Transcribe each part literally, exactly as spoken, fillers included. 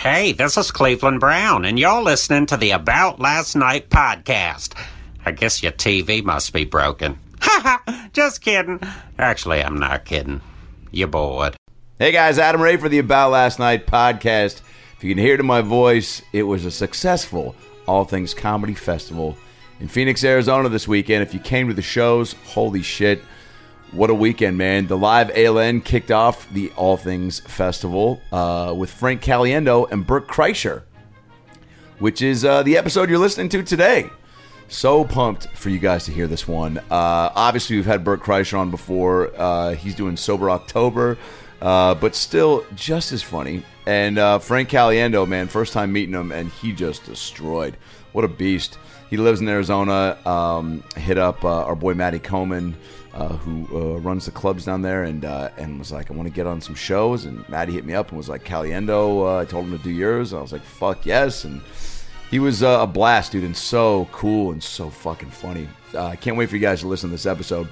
Hey, this is Cleveland Brown, and you're listening to the About Last Night podcast. I guess your T V must be broken. Ha ha! Just kidding. Actually, I'm not kidding. You're bored. Hey guys, Adam Ray for the About Last Night podcast. If you can hear it in my voice, it was a successful All Things Comedy Festival in Phoenix, Arizona this weekend. If you came to the shows, holy shit, what a weekend, man. The live A L N kicked off the All Things Festival uh, with Frank Caliendo and Bert Kreischer, which is uh, the episode you're listening to today. So pumped for you guys to hear this one. Uh, obviously, we've had Bert Kreischer on before. Uh, he's doing Sober October, uh, but still just as funny. And uh, Frank Caliendo, man, first time meeting him, and he just destroyed. What a beast. He lives in Arizona. Um, hit up uh, our boy Matty Coleman, uh, who uh, runs the clubs down there, and uh, and was like, I want to get on some shows. And Matty hit me up and was like, Caliendo, uh, I told him to do yours. And I was like, fuck yes. And he was uh, a blast, dude, and so cool and so fucking funny. Uh, I can't wait for you guys to listen to this episode.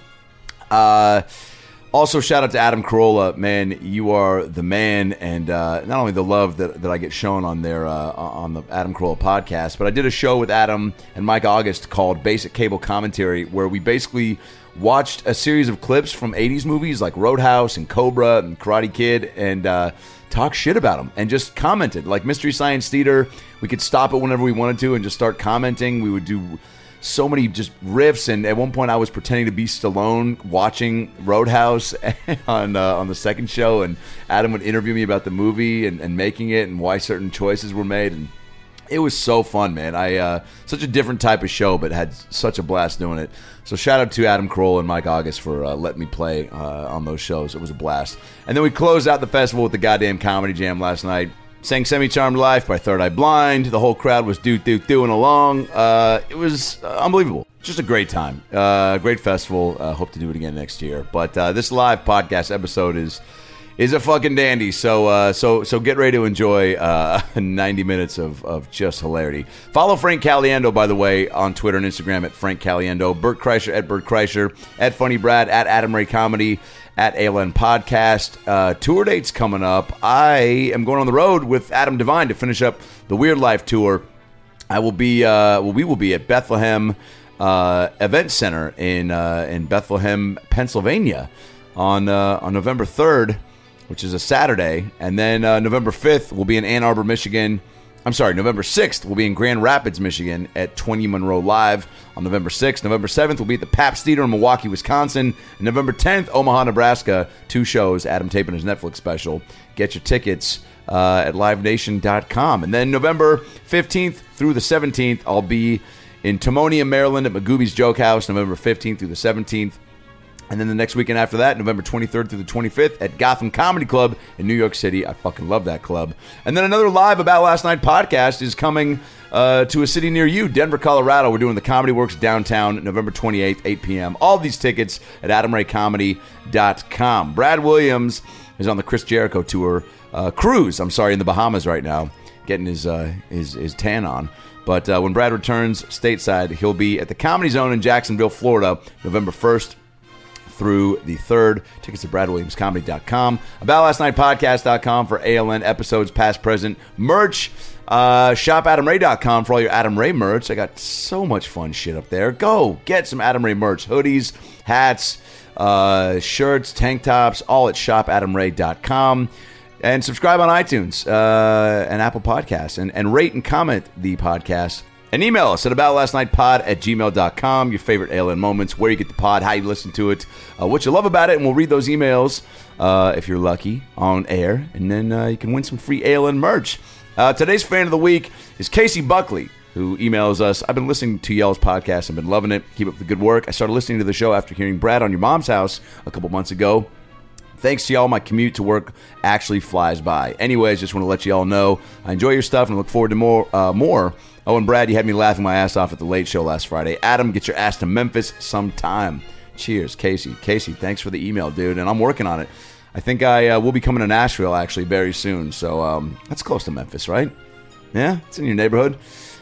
Uh, also, shout out to Adam Carolla. Man, you are the man, and uh, not only the love that, that I get shown on there uh, on the Adam Carolla podcast, but I did a show with Adam and Mike August called Basic Cable Commentary, where we basically watched a series of clips from eighties movies like Roadhouse and Cobra and Karate Kid, and uh, talk shit about them and just commented. Like Mystery Science Theater, we could stop it whenever we wanted to and just start commenting. We would do so many just riffs, and at one point I was pretending to be Stallone watching Roadhouse on uh, on the second show, and Adam would interview me about the movie and, and making it and why certain choices were made, and it was so fun, man. I uh, such a different type of show, but had such a blast doing it. So shout out to Adam Carolla and Mike August for uh, letting me play uh, on those shows. It was a blast. And then we closed out the festival with the goddamn Comedy Jam last night. Sang Semi-Charmed Life by Third Eye Blind. The whole crowd was doo-doo-dooing along. Uh, it was uh, unbelievable. Just a great time. Uh, great festival. Uh, hope to do it again next year. But uh, this live podcast episode is is a fucking dandy. So uh, so so get ready to enjoy uh, ninety minutes of, of just hilarity. Follow Frank Caliendo, by the way, on Twitter and Instagram at Frank Caliendo. Bert Kreischer at Bert Kreischer. At Funny Brad. At Adam Ray Comedy. At A L N Podcast. Uh, tour dates coming up. I am going on the road with Adam Devine to finish up the Weird Life tour. I will be, uh, well, we will be at Bethlehem uh, Event Center in uh, in Bethlehem, Pennsylvania on uh, on November third, which is a Saturday. And then uh, November fifth, we'll be in Ann Arbor, Michigan. I'm sorry, November sixth, we'll be in Grand Rapids, Michigan at twenty Monroe Live on November sixth. November seventh, we'll be at the Pabst Theater in Milwaukee, Wisconsin. And November tenth, Omaha, Nebraska. Two shows, Adam taping his Netflix special. Get your tickets uh, at live nation dot com. And then November fifteenth through the seventeenth, I'll be in Timonium, Maryland at Magooby's Joke House, November fifteenth through the seventeenth. And then the next weekend after that, November twenty-third through the twenty-fifth at Gotham Comedy Club in New York City. I fucking love that club. And then another live About Last Night podcast is coming uh, to a city near you, Denver, Colorado. We're doing the Comedy Works downtown, November twenty-eighth, eight p.m. All these tickets at adam ray comedy dot com. Brad Williams is on the Chris Jericho tour. Uh, cruise, I'm sorry, in the Bahamas right now, getting his, uh, his, his tan on. But uh, when Brad returns stateside, he'll be at the Comedy Zone in Jacksonville, Florida, November first through the third. Tickets at brad williams comedy dot com. About Last Night Podcast dot com for A L N episodes, past, present. Merch. Uh, shop adam ray dot com for all your Adam Ray merch. I got so much fun shit up there. Go get some Adam Ray merch. Hoodies, hats, uh, shirts, tank tops, all at shop adam ray dot com. And subscribe on iTunes uh, and Apple Podcasts. And, and rate and comment the podcast. And email us at about last night pod at gmail dot com. Your favorite A L N moments, where you get the pod, how you listen to it, uh, what you love about it, and we'll read those emails uh, if you're lucky on air. And then uh, you can win some free A L N merch. Uh, today's fan of the week is Casey Buckley, who emails us. I've been listening to y'all's podcast and been loving it. Keep up the good work. I started listening to the show after hearing Brad on Your Mom's House a couple months ago. Thanks to y'all, my commute to work actually flies by. Anyways, just want to let y'all know I enjoy your stuff and look forward to more. Uh, more. Oh, and Brad, you had me laughing my ass off at the Late Show last Friday. Adam, get your ass to Memphis sometime. Cheers, Casey. Casey, thanks for the email, dude, and I'm working on it. I think I uh, will be coming to Nashville, actually, very soon, so um, that's close to Memphis, right? Yeah, it's in your neighborhood.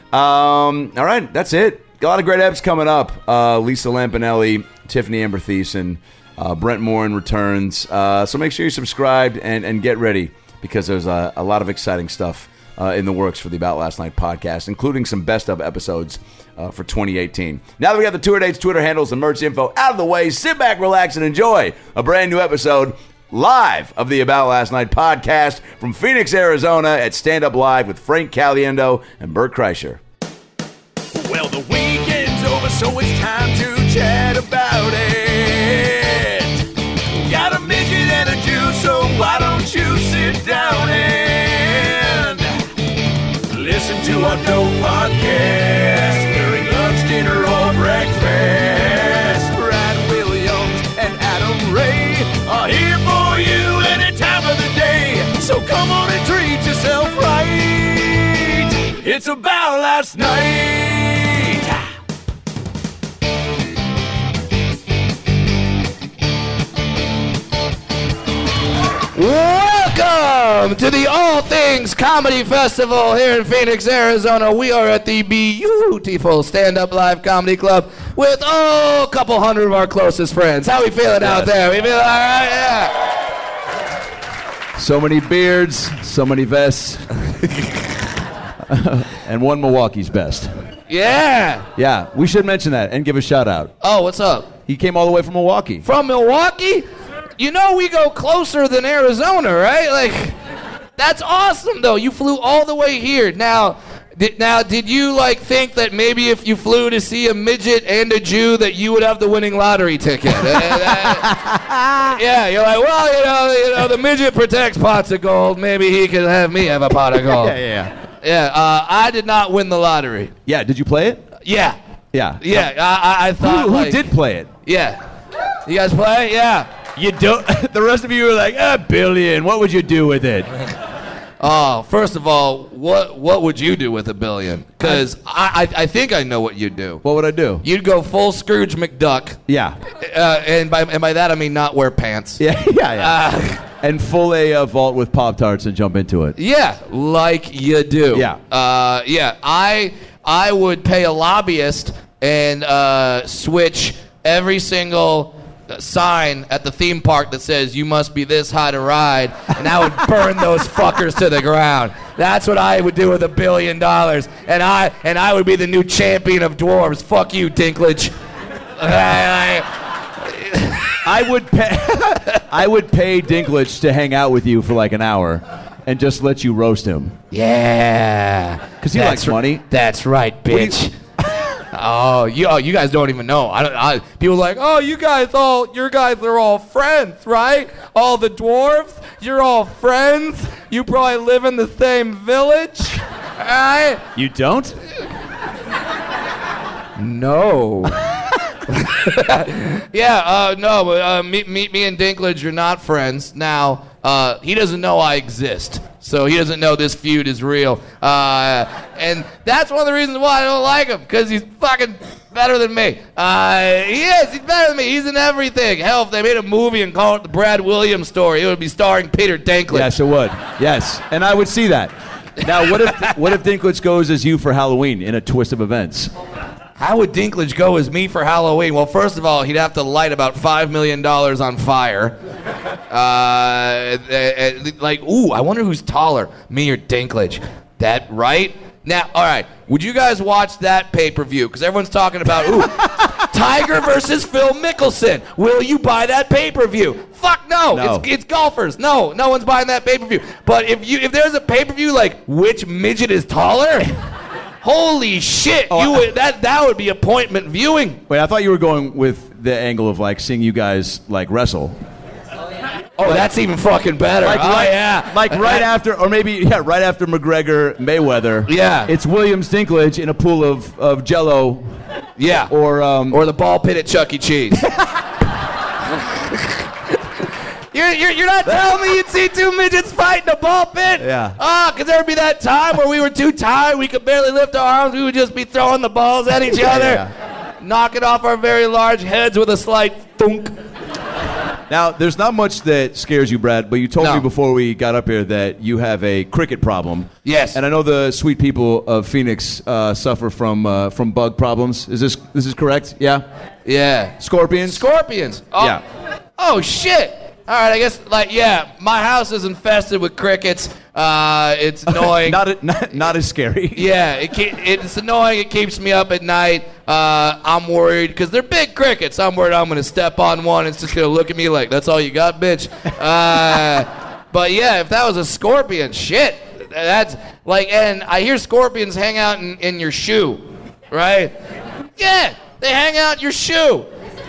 Um, all right, that's it. Got a lot of great eps coming up. Uh, Lisa Lampanelli, Tiffany Amber Thiessen, uh, Brent Morin returns. Uh, so make sure you're subscribed and, and get ready, because there's a, a lot of exciting stuff uh, in the works for the About Last Night podcast, including some best of episodes uh, for twenty eighteen. Now that we got the tour dates, Twitter handles, and merch info out of the way, sit back, relax, and enjoy a brand new episode live of the About Last Night podcast from Phoenix, Arizona at Stand Up Live with Frank Caliendo and Bert Kreischer. Well, the weekend's over, so it's time to chat about it. Got a midget and a Jew, so why don't you sit down and listen to our dope podcast during lunch, dinner, or breakfast. Brad Williams and Adam Ray are here for you any time of the day. So come on and treat yourself right. It's About Last Night. Welcome to the All Things Comedy Festival here in Phoenix, Arizona. We are at the beautiful Stand Up Live Comedy Club with, oh, a couple hundred of our closest friends. How we feeling out there? We feeling all right? Yeah. So many beards, so many vests, and one Milwaukee's best. Yeah. Yeah, we should mention that and give a shout out. Oh, what's up? He came all the way from Milwaukee. From Milwaukee? You know we go closer than Arizona, right? Like, that's awesome, though. You flew all the way here. Now, did, now, did you, like, think that maybe if you flew to see a midget and a Jew that you would have the winning lottery ticket? uh, uh, yeah, you're like, well, you know, you know, the midget protects pots of gold. Maybe he could have me have a pot of gold. yeah, yeah, yeah. Uh, I did not win the lottery. Yeah, did you play it? Yeah. Yeah. Yeah, I, I, I thought, Who, who like, did play it? Yeah. You guys play? Yeah. You don't. The rest of you were like, a billion. What would you do with it? Oh, first of all, what what would you do with a billion? Because I, I I think I know what you'd do. What would I do? You'd go full Scrooge McDuck. Yeah. Uh, and by and by that I mean not wear pants. Yeah, yeah, yeah. Uh, and full a uh, vault with Pop-Tarts and jump into it. Yeah, like you do. Yeah. Uh, yeah. I I would pay a lobbyist and uh, switch every single sign at the theme park that says you must be this high to ride, and I would burn those fuckers to the ground. That's what I would do with a billion dollars, and I and I would be the new champion of dwarves. Fuck you, Dinklage. I would pay. I would pay Dinklage to hang out with you for like an hour, and just let you roast him. Yeah, because he That's likes money. That's right, bitch. Oh, you, oh, you guys don't even know. I don't. I, people are like, oh, you guys all, your guys are all friends, right? All the dwarves, you're all friends. You probably live in the same village, right? You don't? No. yeah, uh, no, but uh, me, me, me and Dinklage are not friends. Now, uh, he doesn't know I exist, so he doesn't know this feud is real. Uh, and that's one of the reasons why I don't like him, because he's fucking better than me. Uh, he is, he's better than me. He's in everything. Hell, if they made a movie and called it the Brad Williams story, it would be starring Peter Dinklage. Yes, it would. Yes, and I would see that. Now, what if what if Dinklage goes as you for Halloween in a twist of events? How would Dinklage go as me for Halloween? Well, first of all, he'd have to light about five million dollars on fire. Uh, like, ooh, I wonder who's taller, me or Dinklage. That, right? Now, all right, would you guys watch that pay-per-view? Because everyone's talking about, ooh, Tiger versus Phil Mickelson. Will you buy that pay-per-view? Fuck no. No. It's, it's golfers. No, no one's buying that pay-per-view. But if you if there's a pay-per-view like, which midget is taller? Holy shit! Oh, you I- would, that that would be appointment viewing. Wait, I thought you were going with the angle of like seeing you guys like wrestle. Oh, that's even fucking better. Like oh, right, yeah. like right after, or maybe yeah, right after McGregor Mayweather. Yeah. it's Williams Dinklage in a pool of, of Jello. Yeah. Or um, or the ball pit at Chuck E. Cheese. You're, you're, you're not telling me you'd see two midgets fight in a ball pit? Yeah. Ah, because there would be that time where we were too tired, we could barely lift our arms, we would just be throwing the balls at each other, Yeah. knocking off our very large heads with a slight thunk. Now, there's not much that scares you, Brad, but you told No. me before we got up here that you have a cricket problem. Yes. And I know the sweet people of Phoenix uh, suffer from uh, from bug problems. Is this this is correct? Yeah. Yeah. Scorpions. Scorpions. Oh. Yeah. Oh, shit. All right, I guess, like, yeah, my house is infested with crickets. Uh, it's annoying. not, not not as scary. Yeah, it ke- it's annoying. It keeps me up at night. Uh, I'm worried because they're big crickets. I'm worried I'm going to step on one. It's just going to look at me like, that's all you got, bitch? Uh, but, yeah, if that was a scorpion, shit. That's, like, and I hear scorpions hang out in, in your shoe, right? Yeah, they hang out in your shoe.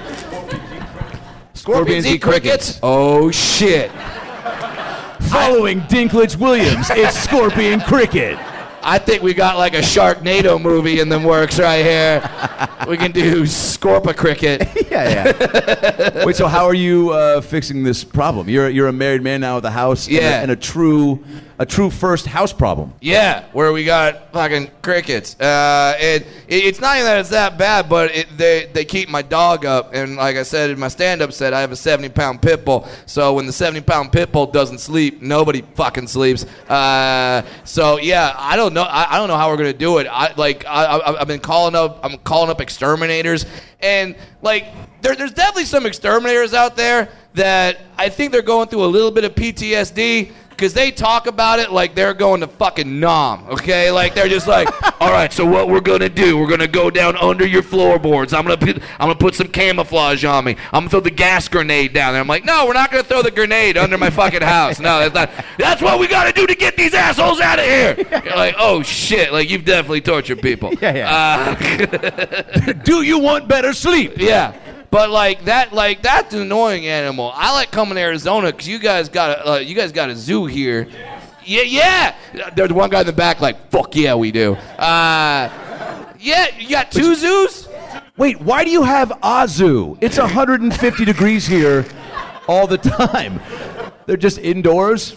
Scorpions eat crickets? Oh, shit. Following Dinklage Williams, it's Scorpion Cricket. I think we got like a Sharknado movie in the works right here. We can do Scorpa Cricket. yeah, yeah. Wait, so how are you uh, fixing this problem? You're you're a married man now with a house and, Yeah. a, and a true a true first house problem. Yeah, where we got fucking crickets. Uh, it, it it's not even that it's that bad, but it, they they keep my dog up, and like I said in my stand-up set, I have a seventy pound pit bull. So when the seventy pound pit bull doesn't sleep, nobody fucking sleeps. Uh, so yeah, I don't know. I, I don't know how we're gonna do it. I like I, I I've been calling up. I'm calling up exterminators, and like there, there's definitely some exterminators out there that I think they're going through a little bit of P T S D. Because they talk about it like they're going to fucking Nam, okay? Like they're just like, all right, so what we're gonna do? We're gonna go down under your floorboards. I'm gonna put, I'm gonna put some camouflage on me. I'm gonna throw the gas grenade down there. I'm like, no, we're not gonna throw the grenade under my fucking house. No, that's not. That's what we gotta do to get these assholes out of here. You're like, oh shit, like you've definitely tortured people. Yeah, yeah. Uh, Do you want better sleep? yeah. But like that, like that's an annoying animal. I like coming to Arizona because you guys got a, uh, you guys got a zoo here. Yeah, yeah. There's one guy in the back like, fuck yeah, we do. Uh, yeah, you got two zoos. Wait, why do you have a zoo? It's one hundred fifty degrees here all the time. They're just indoors.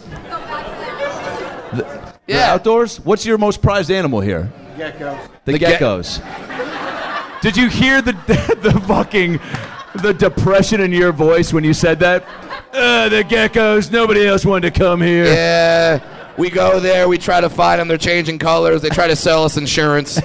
The, Yeah. They're outdoors. What's your most prized animal here? Geckos. The, The ge- geckos. Did you hear the the fucking the depression in your voice when you said that? Uh, the geckos. Nobody else wanted to come here. Yeah, we go there. We try to find them. They're changing colors. They try to sell us insurance.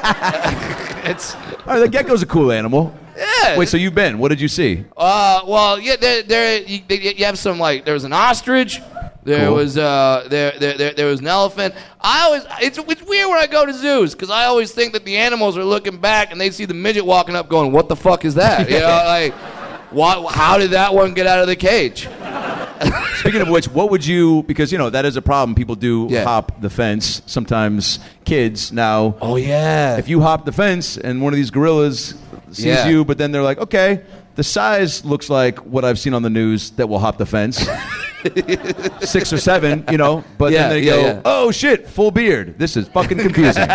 It's All right, the gecko's a cool animal. yeah. Wait, so you've been? What did you see? Uh, well, yeah, there, there you, you have some like there was an ostrich. There Cool. was uh, there, there, there, there was an elephant. I always, it's, it's weird when I go to zoos because I always think that the animals are looking back and they see the midget walking up, going, "What the fuck is that?" You know, like, what? How did that one get out of the cage? Speaking of which, what would you? Because you know that is a problem. People do Yeah. hop the fence. Sometimes kids now. Oh yeah. If you hop the fence and one of these gorillas sees Yeah. you, but then they're like, okay, the size looks like what I've seen on the news that will hop the fence. Six or seven, you know, but Yeah, then they yeah, go, yeah. oh shit, full beard. This is fucking confusing.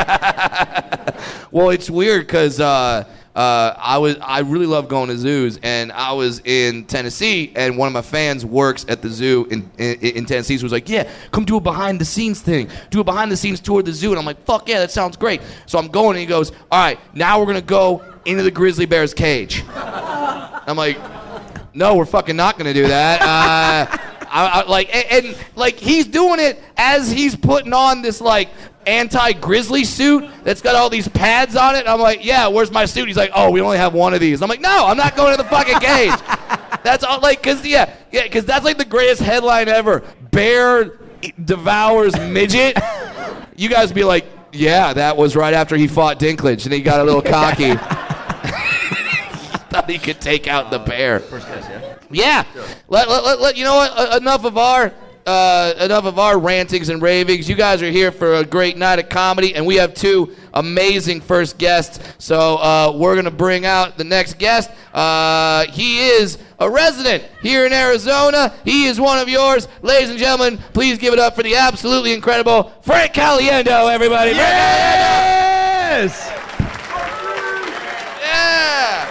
Well, it's weird because uh, uh, I was I really love going to zoos, and I was in Tennessee, and one of my fans works at the zoo in in, in Tennessee. So he was like, "Yeah, come do a behind the scenes thing, do a behind the scenes tour of the zoo." And I'm like, "Fuck yeah, that sounds great." So I'm going, and he goes, "All right, now we're gonna go into the grizzly bear's cage." I'm like, "No, we're fucking not gonna do that." Uh, I, I, like and, and like he's doing it as he's putting on this like anti-grizzly suit that's got all these pads on it. I'm like, yeah, where's my suit? He's like, oh, we only have one of these. I'm like, no, I'm not going to the fucking cage. That's all like, cause yeah, yeah, cause that's like the greatest headline ever. Bear devours midget. You guys be like, yeah, that was right after he fought Dinklage and he got a little cocky. Thought he could take out the bear. First guess, yeah. Yeah. Let, let, let, let- you know what? Uh, enough of our uh, enough of our rantings and ravings. You guys are here for a great night of comedy, and we have two amazing first guests. So uh, we're gonna bring out the next guest. Uh, he is a resident here in Arizona. He is one of yours, ladies and gentlemen. Please give it up for the absolutely incredible Frank Caliendo, everybody. Yes! Yeah.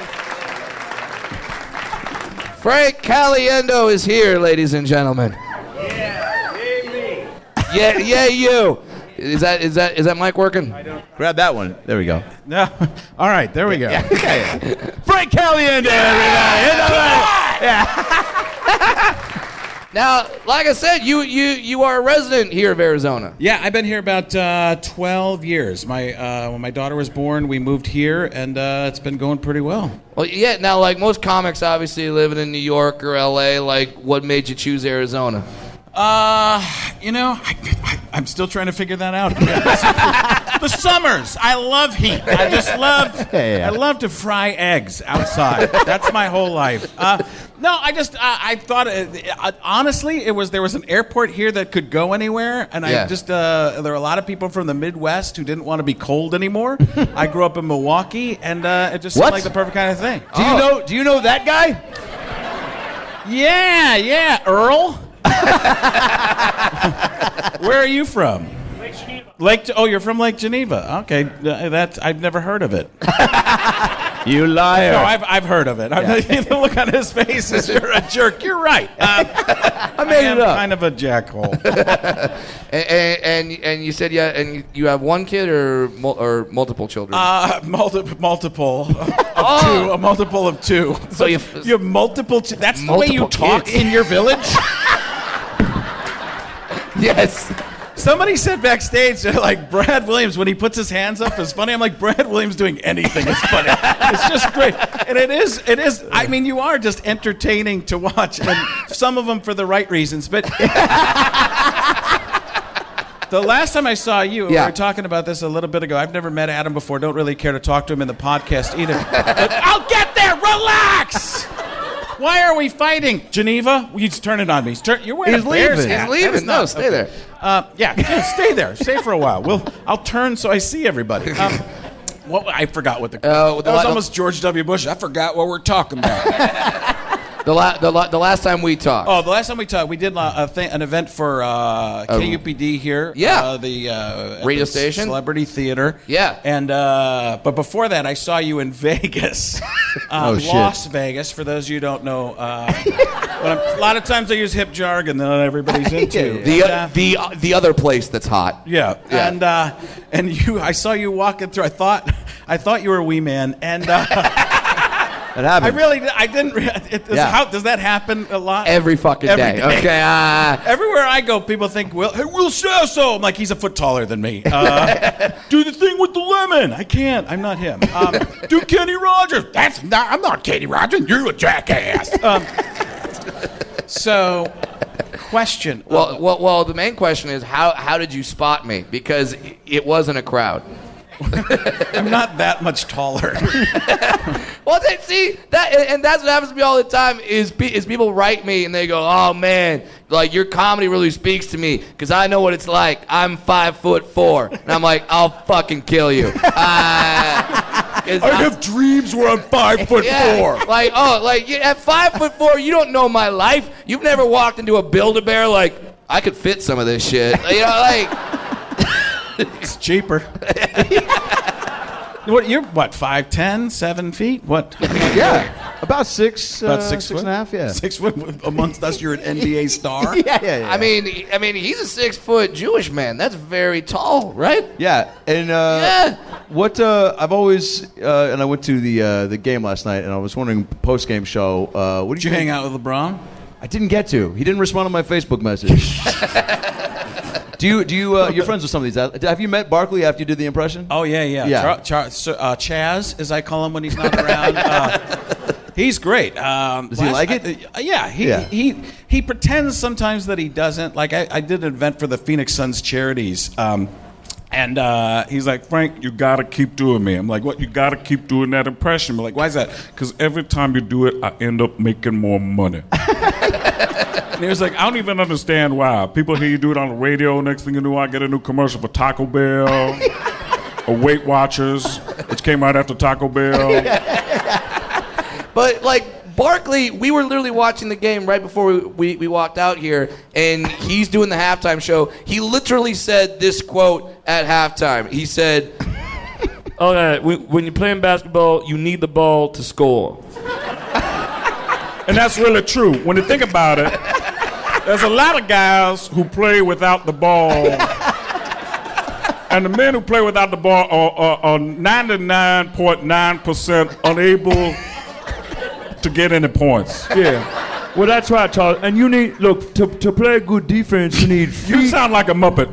Frank Caliendo is here, ladies and gentlemen. Yeah, me. Yeah, yeah, you. Is that is that is that mic working? Grab that one. There we go. No. All right, there we go. Frank Caliendo, everybody. Now Now, like I said, you you you are a resident here of Arizona. Yeah, I've been here about uh, twelve years. My uh, when my daughter was born, we moved here, and uh, it's been going pretty well. Well, yeah. Now, like most comics, obviously living in New York or L A. Like, what made you choose Arizona? Uh, you know, I, I, I'm still trying to figure that out. The summers, I love heat. I just love, Yeah, yeah. I love to fry eggs outside. That's my whole life. Uh, no, I just, uh, I thought, it, uh, honestly, it was there was an airport here that could go anywhere, and Yeah. I just, uh, there are a lot of people from the Midwest who didn't want to be cold anymore. I grew up in Milwaukee, and uh, it just seemed What? like the perfect kind of thing. Do you know? Do you know that guy? Yeah, yeah, Earl. Where are you from? Lake Geneva. Lake. Oh, you're from Lake Geneva. Okay, uh, that's I've never heard of it. You liar. No, I've I've heard of it. The look on his face is you're a jerk. You're right. Um, I made I am it up. kind of a jackhole. And and, and, and you said yeah, and you have one kid or mul- or multiple children? Uh, multiple, multiple of Oh. two. A multiple of two. So you You have multiple. Ch- that's the way you Multiple talk kids. in your village. yes. Somebody said backstage, they're like, Brad Williams, when he puts his hands up, is funny. I'm like, Brad Williams doing anything is funny. It's just great. And it is, it is, I mean, you are just entertaining to watch. And some of them for the right reasons. But the last time I saw you, Yeah. we were talking about this a little bit ago. I've never met Adam before. Don't really care to talk to him in the podcast either. But I'll get there. Relax. Why are we fighting? Geneva? You just turn it on me. Turn, you're wearing He's a Bears leaving. hat. He's leaving. That's No, not- stay there. Uh, yeah, yeah, stay there. Stay for a while. We'll. I'll turn so I see everybody. Um, what I forgot what the. Uh, the that was la- almost George W. Bush. I forgot what we're talking about. The la- the la- the last time we talked. Oh, the last time we talked, we did uh, a thing, an event for uh, K U P D here. Yeah. uh, the uh, at Radio the station? Celebrity Theater. Yeah. and uh, but before that, I saw you in Vegas, uh, Oh, shit. Las Vegas. For those of you who don't know, uh, what I'm- a lot of times I use hip jargon that not everybody's into. the And, uh, the the other place that's hot. Yeah, Yeah. and uh, and you, I saw you walking through. I thought, I thought you were a wee man, and uh, That I happened. really, I didn't. Re- it, does, Yeah. how, does that happen a lot? Every fucking Every day. day. Okay. Uh, Everywhere I go, people think, "Will, hey, Will Sasso." I'm like, he's a foot taller than me. Uh, do the thing with the lemon. I can't. I'm not him. Um, do Kenny Rogers. That's not. I'm not Kenny Rogers. You're a jackass. Um, so, question. well, well, well. The main question is how how did you spot me? Because it wasn't a crowd. I'm not that much taller. Well, they, see that, and and that's what happens to me all the time. Is pe- is people write me and they go, "Oh man, like your comedy really speaks to me because I know what it's like. I'm five foot four, and I'm like, I'll fucking kill you." Uh, 'cause I have dreams where I'm five foot yeah, four. like oh, like you- at five foot four, you don't know my life. You've never walked into a Build-A-Bear like I could fit some of this shit. You know, like. It's cheaper. What you're what five ten seven feet what Yeah, about six. about uh, six six foot and a half. Yeah. six foot amongst us. You're an N B A star. Yeah, yeah, yeah. I mean, I mean, he's a six foot Jewish man. That's very tall, right? Yeah, and uh, Yeah. what uh, I've always uh, and I went to the uh, the game last night, and I was wondering post game show. Uh, what did Did you think? hang out with LeBron? I didn't get to. He didn't respond to my Facebook message. do you? Do you? Uh, you're friends with some of these? Uh, Have you met Barkley after you did the impression? Oh yeah, yeah. Yeah. Char- Char- so, uh, Chaz, as I call him when he's not around. Uh, he's great. Um, Does he like it? uh, yeah, he, Yeah. he he pretends sometimes that he doesn't. Like I, I did an event for the Phoenix Suns charities. Um, And uh, he's like, Frank, you gotta keep doing me. I'm like, what? You gotta keep doing that impression. I'm like, why is that? Because every time you do it, I end up making more money. And he was like, I don't even understand why. People hear you do it on the radio. Next thing you know, I get a new commercial for Taco Bell or Weight Watchers, which came right after Taco Bell. But like Barkley, we were literally watching the game right before we, we, we walked out here, and he's doing the halftime show. He literally said this quote at halftime. He said, Okay, when, when you're playing basketball, you need the ball to score. And that's really true. When you think about it, there's a lot of guys who play without the ball. And the men who play without the ball are, are, are ninety-nine point nine percent unable to get any points. Yeah. Well, that's right, Charles. And you need, look, to, to play good defense, you need feet. You sound like a Muppet.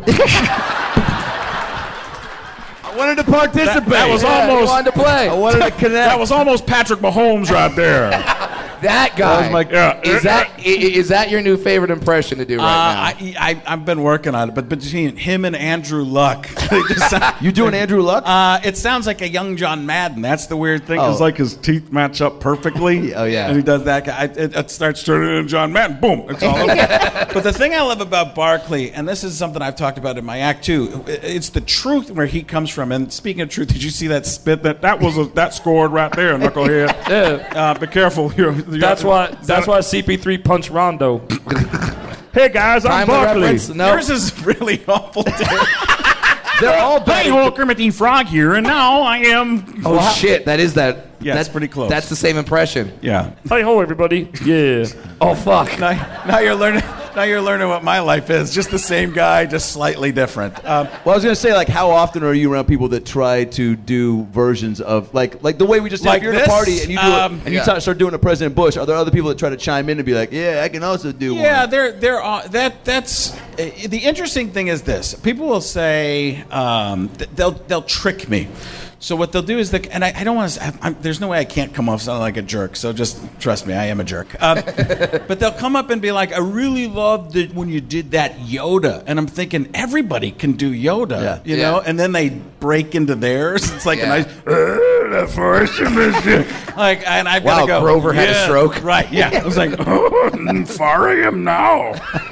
I wanted to participate. That, that was Yeah, he almost. wanted to play. I wanted to connect. That was almost Patrick Mahomes right there. That guy. That was my- Yeah. Is that i- is that your new favorite impression to do right Uh, I, I, I've been working on it, but between him and Andrew Luck, they just sound, You doing Andrew Luck? uh, it sounds like a young John Madden. That's the weird thing. Oh. It's like his teeth match up perfectly. Oh, yeah. And he does that. I, it, it starts turning into John Madden. Boom. It's all over. But the thing I love about Barkley, and this is something I've talked about in my act too, it's the truth where he comes from. And speaking of truth, did you see that spit? That that was a, that scored right there, knucklehead. Yeah. Uh, be careful. You're, you're, That's why. That's why C P three punched Rondo. Hey guys, I'm now? Timely Barkley. reference? No. Yours is really awful. They're all Hey, bad. well, Kermit the Frog here, and now I am. Oh shit, that is that. Yeah, that's it's pretty close. That's the same impression. Yeah. Hey ho, everybody. Yeah. Oh fuck. Now, now you're learning. Now you're learning what my life is. Just the same guy, just slightly different. Um, Well, I was gonna say, like, how often are you around people that try to do versions of, like, like the way we just did? Like If you're at this? a party and you do Um, it, and you yeah. t- start doing a President Bush, are there other people that try to chime in and be like, yeah, I can also do yeah, one? there, there are. That, that's uh, the interesting thing is this. People will say um, th- they'll they'll trick me. So what they'll do is, they, and I, I don't want to. I'm, there's no way I can't come off sounding like a jerk. So just trust me, I am a jerk. Um, but they'll come up and be like, "I really loved it when you did that Yoda," and I'm thinking everybody can do Yoda, Yeah. you Yeah. know. And then they break into theirs. It's like Yeah. a nice. Uh, the force of mission. Like, and I've got Wow, to go. Grover had a "Yeah, stroke." right? Yeah, I was like, oh, far I am now.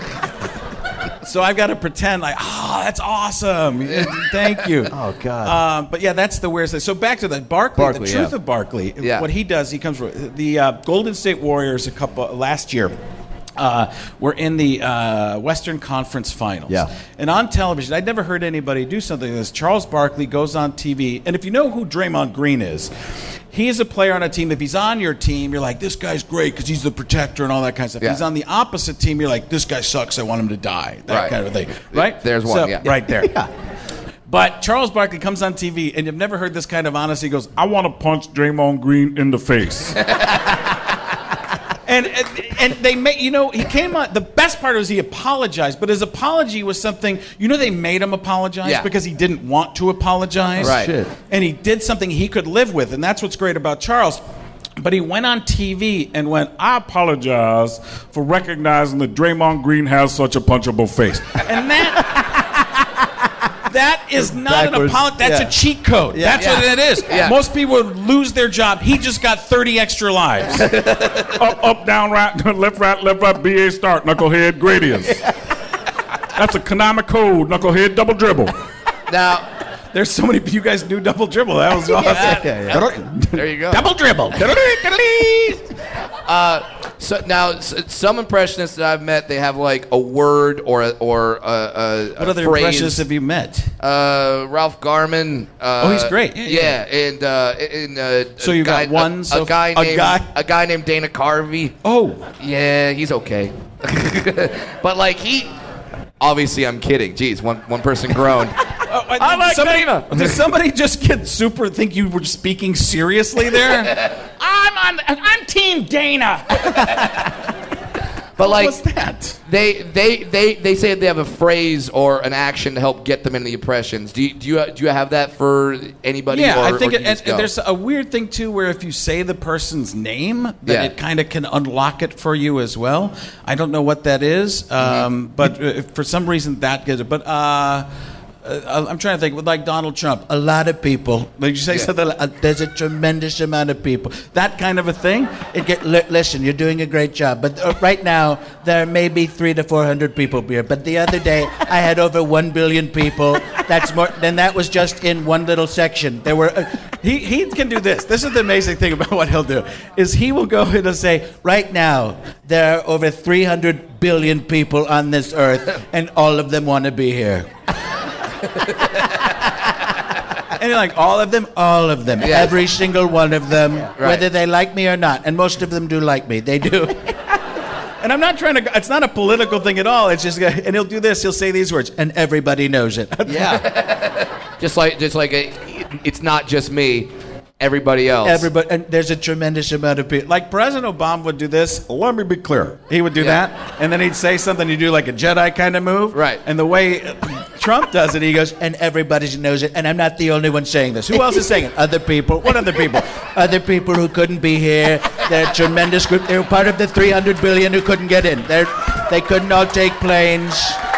So I've got to pretend like, oh, that's awesome. Thank you. Oh, God. Um, but yeah, that's the weirdest thing. So back to the Barkley, Barkley, the truth yeah. of Barkley. Yeah. What he does, he comes from the uh, Golden State Warriors a couple last year. Uh, were in the uh, Western Conference Finals. Yeah. And on television, I'd never heard anybody do something like this. Charles Barkley goes on T V, and if you know who Draymond Green is, he is a player on a team. If he's on your team, you're like, this guy's great because he's the protector and all that kind of stuff. Yeah. He's on the opposite team, you're like, this guy sucks, I want him to die. That Right. kind of thing. Right? There's one, So- yeah. Right there. But Charles Barkley comes on T V, and you've never heard this kind of honesty. He goes, I want to punch Draymond Green in the face. And, and and they made, you know, he came on. The best part was he apologized, but his apology was something, you know, they made him apologize Yeah. because he didn't want to apologize. Right. Shit. And he did something he could live with, and that's what's great about Charles. But he went on T V and went, I apologize for recognizing that Draymond Green has such a punchable face. And that. That is not an Backwards. apology. That's Yeah. a cheat code. Yeah. That's Yeah. what it is. Yeah. Most people would lose their job. He just got thirty extra lives. up, up, down, right, left, right, left, right, B A start, knucklehead, gradients. That's a Konami code, knucklehead, double dribble. Now, There's so many. You guys knew double dribble. That was awesome. Yeah, yeah. there you go. Double dribble. So now, s- some impressionists that I've met, they have like a word or a, or a, a, What a other phrase. impressionists have you met? Uh, Ralph Garman. Uh, Oh, he's great. Yeah, Yeah, yeah. and uh, and uh, So a you got guy- one A, so- a guy a named guy- a guy named Dana Carvey. Oh, Yeah, he's okay. But like he, obviously, I'm kidding. Jeez, one one person groaned. I like somebody, Dana. Did somebody just get super? Think you were speaking seriously there? I'm on. I'm Team Dana. But like What's that? they they they they say they have a phrase or an action to help get them into the impressions. Do you do you do you have that for anybody? Yeah, or, I think or it, do you and, just go? and there's a weird thing too, where if you say the person's name, then Yeah. it kind of can unlock it for you as well. I don't know what that is, um, but uh, for some reason that gets it. But uh, uh, I'm trying to think. With like Donald Trump, a lot of people. Like you say Yeah. something. Like, uh, there's a tremendous amount of people. That kind of a thing. It get li- listen. You're doing a great job, but uh, right now there may be three to four hundred people here. But the other day I had over one billion people. That's more. Then that was just in one little section. There were. Uh, he he can do this. This is the amazing thing about what he'll do. Is he will go in and say, right now there are over three hundred billion people on this earth, and all of them want to be here. And you're like, all of them? All of them. Yeah. Every single one of them, Right. whether they like me or not. And most of them do like me. They do. And I'm not trying to, it's not a political thing at all. It's just, and he'll do this, he'll say these words, and everybody knows it. yeah, just like just like a, it's not just me. everybody else. Everybody, and there's a tremendous amount of people. Like President Obama would do this. Let me be clear. He would do Yeah. that, and then he'd say something. You do like a Jedi kind of move, Right. And the way Trump does it, he goes, and everybody knows it, and I'm not the only one saying this. Who else is saying it? Other people. What other people? Other people who couldn't be here. They're a tremendous group. They were part of the three hundred billion who couldn't get in. They're, they couldn't all take planes.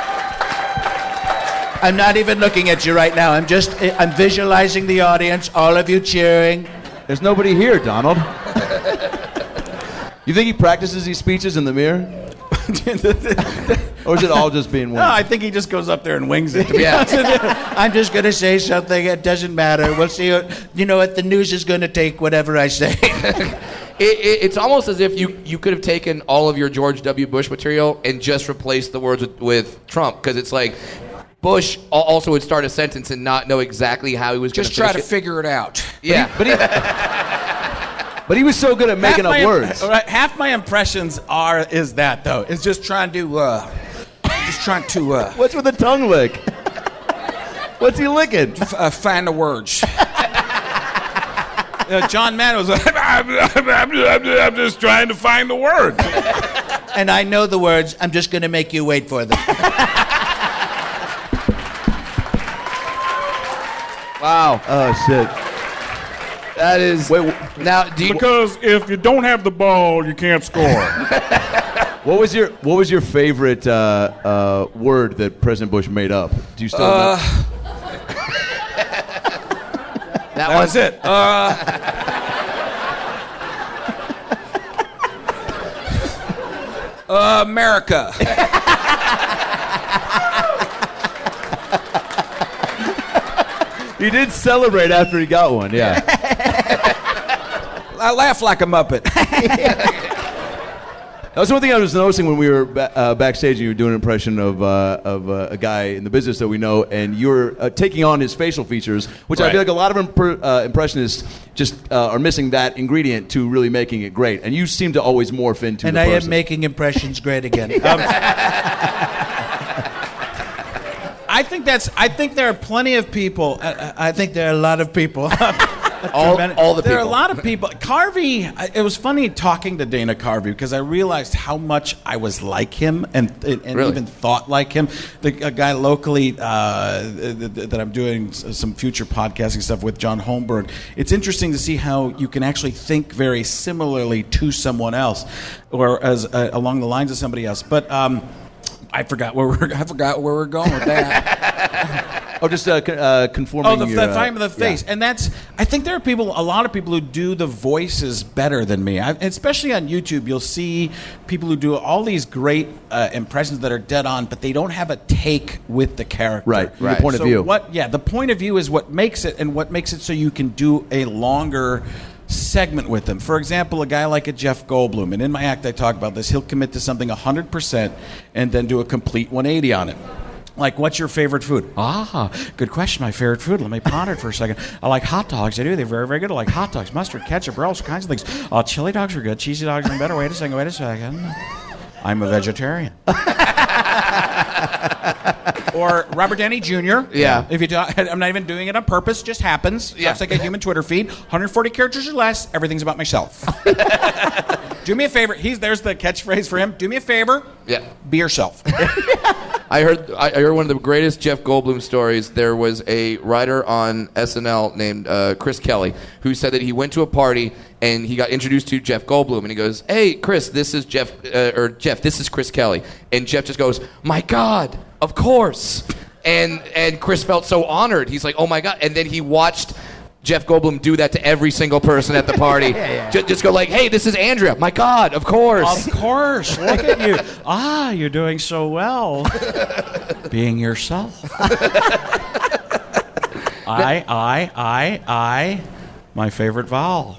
I'm not even looking at you right now. I'm just, I'm visualizing the audience, all of you cheering. There's nobody here, Donald. You think he practices these speeches in the mirror? Or is it all just being winged? No, I think he just goes up there and wings it. To be Yeah. honest with you. I'm just going to say something. It doesn't matter. We'll see. What, you know what? The news is going to take whatever I say. It, it, it's almost as if you, you could have taken all of your George W. Bush material and just replaced the words with, with Trump, because it's like Bush al- also would start a sentence and not know exactly how he was going Just try to it. figure it out. Yeah, But he, but he was so good at making Half up my- words. all right, half my impressions are is that though. It's just trying to, uh, just trying to uh, What's with the tongue lick? What's he licking? F- uh, find the words. uh, John Madden was like, I'm, I'm, I'm, I'm just trying to find the word. and I know the words. I'm just going to make you wait for them. wow, Oh, shit. that is. Wait, now, do you? Because if you don't have the ball, you can't score. what was your what was your favorite uh, uh, word that President Bush made up? Do you still Uh, know? That, That was it. Uh, America. He did celebrate after he got one, yeah. I laugh like a Muppet. That was one thing I was noticing when we were ba- uh, backstage and you were doing an impression of uh, of uh, a guy in the business that we know, and you were uh, taking on his facial features, which I Right. feel like a lot of imp- uh, impressionists just uh, are missing that ingredient to really making it great. And you seem to always morph into and the I person. am making impressions great again. Um, I think that's. I think there are plenty of people. I, I think there are a lot of people. all, Tremendous- all the there people. are a lot of people. Carvey. I- It was funny talking to Dana Carvey because I realized how much I was like him and and, and Really? even thought like him. The a guy locally uh, that, that I'm doing s- some future podcasting stuff with, John Holmberg. It's interesting to see how you can actually think very similarly to someone else, or as uh, along the lines of somebody else. But um, I forgot where we're. I forgot where we're going with that. Oh, just uh, con- uh, conforming Oh, the, your, the uh, frame of the face, yeah. and that's. I think there are people, a lot of people who do the voices better than me. I, especially on YouTube, you'll see people who do all these great uh, impressions that are dead on, but they don't have a take with the character. Right, your Right. point of So view. What? Yeah, the point of view is what makes it, and what makes it so you can do a longer segment with them. For example, a guy like a Jeff Goldblum, and in my act I talk about this. He'll commit to something one hundred percent and then do a complete one eighty on it. Like, what's your favorite food? Ah, good question. My favorite food. Let me ponder it for a second. I like hot dogs. I do. They're very, very good. I like hot dogs, mustard, ketchup, all kinds of things. Uh, chili dogs are good. Cheesy dogs are better. Wait a second. Wait a second. I'm a vegetarian. Or Robert Downey Junior Yeah. If you do, I'm not even doing it on purpose. Just happens. Yeah. It's like a human Twitter feed. one hundred forty characters or less. Everything's about myself. Do me a favor. He's there's the catchphrase for him. Do me a favor. Yeah. Be yourself. I heard I I heard one of the greatest Jeff Goldblum stories. There was a writer on S N L named uh, Chris Kelly who said that he went to a party and he got introduced to Jeff Goldblum and he goes, "Hey, Chris, this is Jeff uh, or Jeff, this is Chris Kelly." And Jeff just goes, "My God, of course." And and Chris felt so honored. He's like, "Oh my God!" And then he watched Jeff Goldblum do that to every single person at the party. Just, just go like, "Hey, this is Andrea. My God, of course." Of course. Look at you. Ah, you're doing so well. Being yourself. I, I, I, I, my favorite vowel.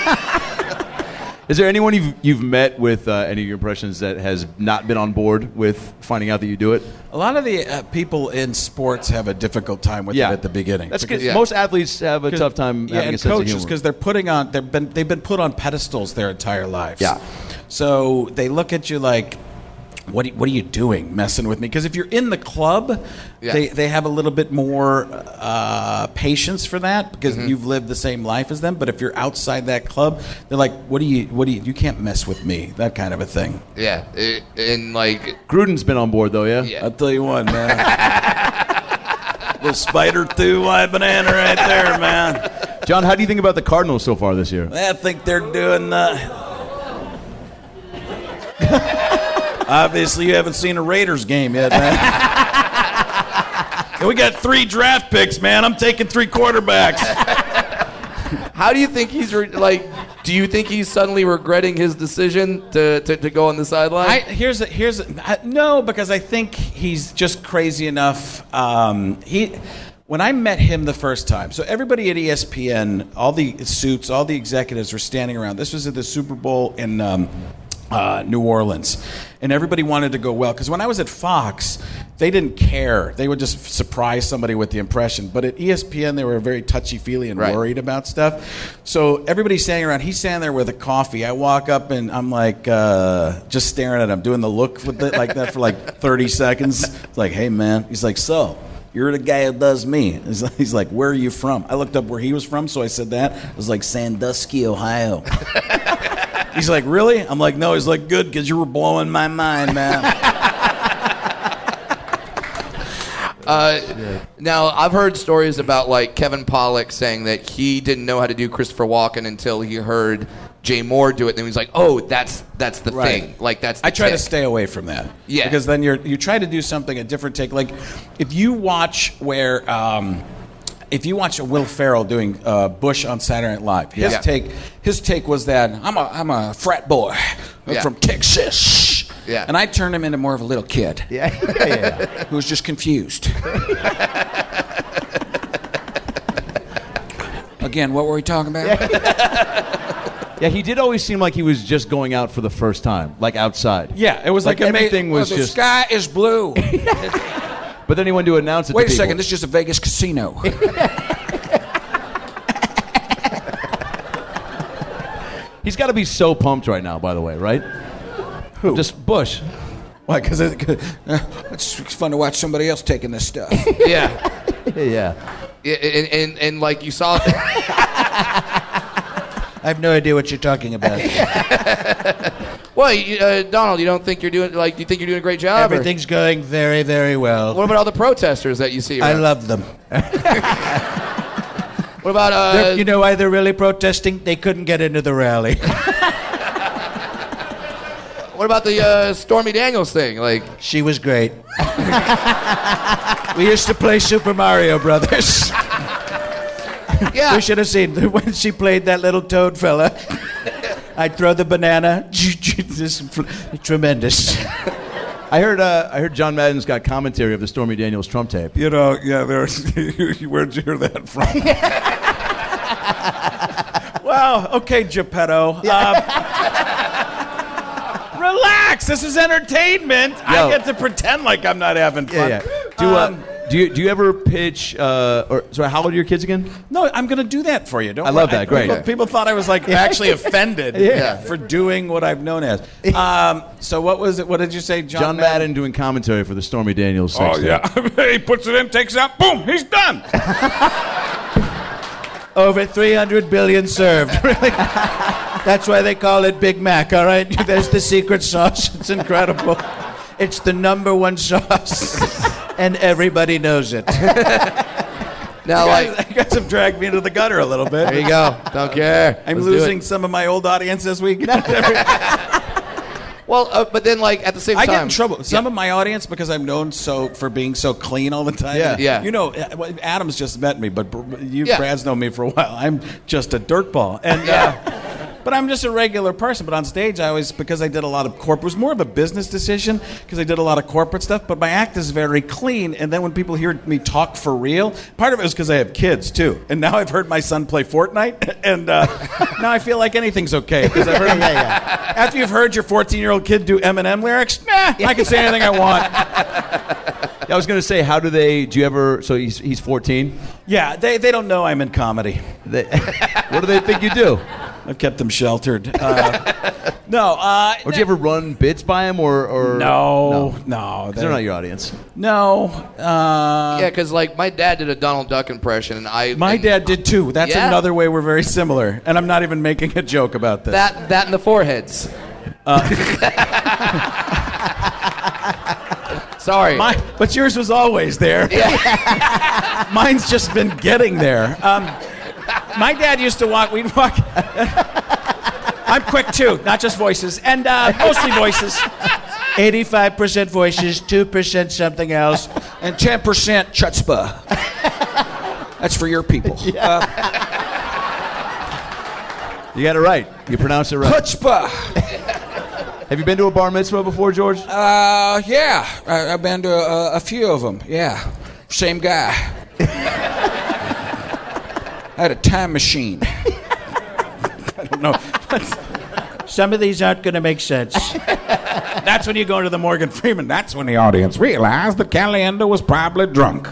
Is there anyone you've, you've met with uh, any of your impressions that has not been on board with finding out that you do it? A lot of the uh, people in sports have a difficult time with it at the beginning. That's Because- good. Most athletes have a 'cause- tough time yeah, having and a sense of coaches humor. because they're putting on they've been they've been put on pedestals their entire lives. Yeah. So they look at you like, what are, what are you doing messing with me? Because if you're in the club, Yeah. they, they have a little bit more uh, patience for that because Mm-hmm. you've lived the same life as them. But if you're outside that club, they're like, what do you, what do you, you can't mess with me, that kind of a thing. Yeah, it, and like, Gruden's been on board though, yeah. yeah. I'll tell you what, man. Little spider through white banana right there, man. John, how do you think about the Cardinals so far this year? I think they're doing. Uh... Obviously, you haven't seen a Raiders game yet, man. And we got three draft picks, man. I'm taking three quarterbacks. How do you think he's re- like? Do you think he's suddenly regretting his decision to, to, to go on the sideline? I, here's a, here's a, I, no, because I think he's just crazy enough. Um, he. When I met him the first time, so everybody at E S P N, all the suits, all the executives were standing around. This was at the Super Bowl in um, uh, New Orleans. And everybody wanted to go well. Because when I was at Fox, they didn't care. They would just surprise somebody with the impression. But at E S P N, they were very touchy-feely and Right. worried about stuff. So everybody's standing around. He's standing there with a coffee. I walk up, and I'm like, uh, just staring at him, doing the look with it like that for like thirty seconds. It's like, hey, man. He's like, so... You're the guy who does me. He's like, he's like, where are you from? I looked up where he was from, so I said that. It was like Sandusky, Ohio. He's like, really? I'm like, no. He's like, good, because you were blowing my mind, man. Uh, now, I've heard stories about like Kevin Pollak saying that he didn't know how to do Christopher Walken until he heard Jay Moore do it. And then he was like, oh, that's that's the Right. thing. Like, that's the I try to tick. stay away from that. Yeah. Because then you're you try to do something, a different take. Like, if you watch where... Um, If you watch Will Ferrell doing uh, Bush on Saturday Night Live, his Yeah. take his take was that I'm a I'm a frat boy Yeah. from Texas, Yeah. and I turned him into more of a little kid Yeah, yeah, yeah. who was just confused. Again, what were we talking about? Yeah, he did always seem like he was just going out for the first time, like outside. Yeah, it was Like, like, ama- everything was well, the just- sky is blue. But then he went to announce it Wait to a people. second, this is just a Vegas casino. He's got to be so pumped right now, by the way, right? Who? Just Bush. Why? Because it, uh, it's fun to watch somebody else taking this stuff. Yeah. Yeah. Yeah, and, and, and like you saw... I have no idea what you're talking about. Well, you, uh, Donald, you don't think you're doing... Like, you think you're doing a great job? or- Everything's going very, very well. What about all the protesters that you see I around? love them. What about... Uh, They're- you know why they're really protesting? They couldn't get into the rally. What about the uh, Stormy Daniels thing? Like, She was great. We used to play Super Mario Brothers. yeah. We should have seen when she played that little toad fella. I'd throw the banana. Just tremendous. I heard. Uh, I heard John Madden's got commentary of the Stormy Daniels Trump tape. You know, yeah, there's. Where'd you hear that from? Wow. Okay, Geppetto. Um, relax. This is entertainment. Yo. I get to pretend like I'm not having fun. Yeah, yeah. Do uh, Um, do you do you ever pitch? Uh, or sorry, how old are your kids again? No, I'm going to do that for you. Don't I worry. love that. Great. People, people thought I was like actually offended Yeah. for doing what I've known as. Um, so what was it? What did you say, John? John Madden doing commentary for the Stormy Daniels. sex Oh tape. yeah, he puts it in, takes it out, boom, he's done. Over three hundred billion served. Really? That's why they call it Big Mac, all right? There's the secret sauce. It's incredible. It's the number one sauce. And everybody knows it. Now, like, You guys have dragged me into the gutter a little bit. there you go. Don't care. I'm Let's do losing it. some of my old audience this week. Well, uh, but then, like, at the same I time... get in trouble. Some Yeah. of my audience, because I'm known so for being so clean all the time. Yeah. Yeah. You know, uh, well, Adam's just met me, but Br- you, Yeah. Brad's known me for a while. I'm just a dirtball. And, uh, but I'm just a regular person. But on stage, I always, because I did a lot of corporate, it was more of a business decision because I did a lot of corporate stuff. But my act is very clean. And then when people hear me talk for real, part of it was because I have kids too. And now I've heard my son play Fortnite, and uh, now I feel like anything's okay because I've heard him. After you've heard your fourteen-year-old kid do Eminem lyrics, nah, I can say anything I want. Yeah, I was gonna say, how do they? Do you ever? So he's he's fourteen. Yeah, they, they don't know I'm in comedy. They, what do they think you do? I've kept them sheltered. Uh, no. Uh, Or did you ever run bits by him, or, or no, no, Because they're not your audience. no. Uh, Yeah, because like my dad did a Donald Duck impression, and I my and dad did too. That's Yeah. another way we're very similar, and I'm not even making a joke about this. that that and the foreheads. Sorry. My, but yours was always there. Mine's just been getting there. Um, my dad used to walk. We'd walk. I'm quick too, not just voices, and uh, mostly voices. eighty-five percent voices, two percent something else. And ten percent chutzpah. That's for your people. Uh, You got it right. You pronounced it right. chutzpah. Have you been to a bar mitzvah before, George? Uh, yeah, I, I've been to a, a few of them. Yeah, same guy. I had a time machine. I don't know. Some of these aren't going to make sense. That's when you go to the Morgan Freeman. That's when the audience realized that Caliendo was probably drunk.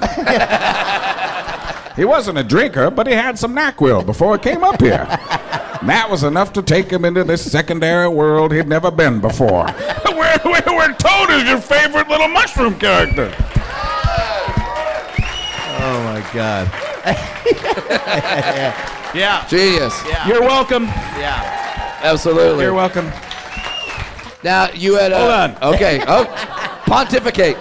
He wasn't a drinker, but he had some NyQuil before he came up here. And that was enough to take him into this secondary world he'd never been before. Where, where, where Toad is your favorite little mushroom character. Oh, my God. Yeah. Genius. You're welcome. Absolutely. You're welcome. Now you had a. Hold on. Okay. Oh, pontificate.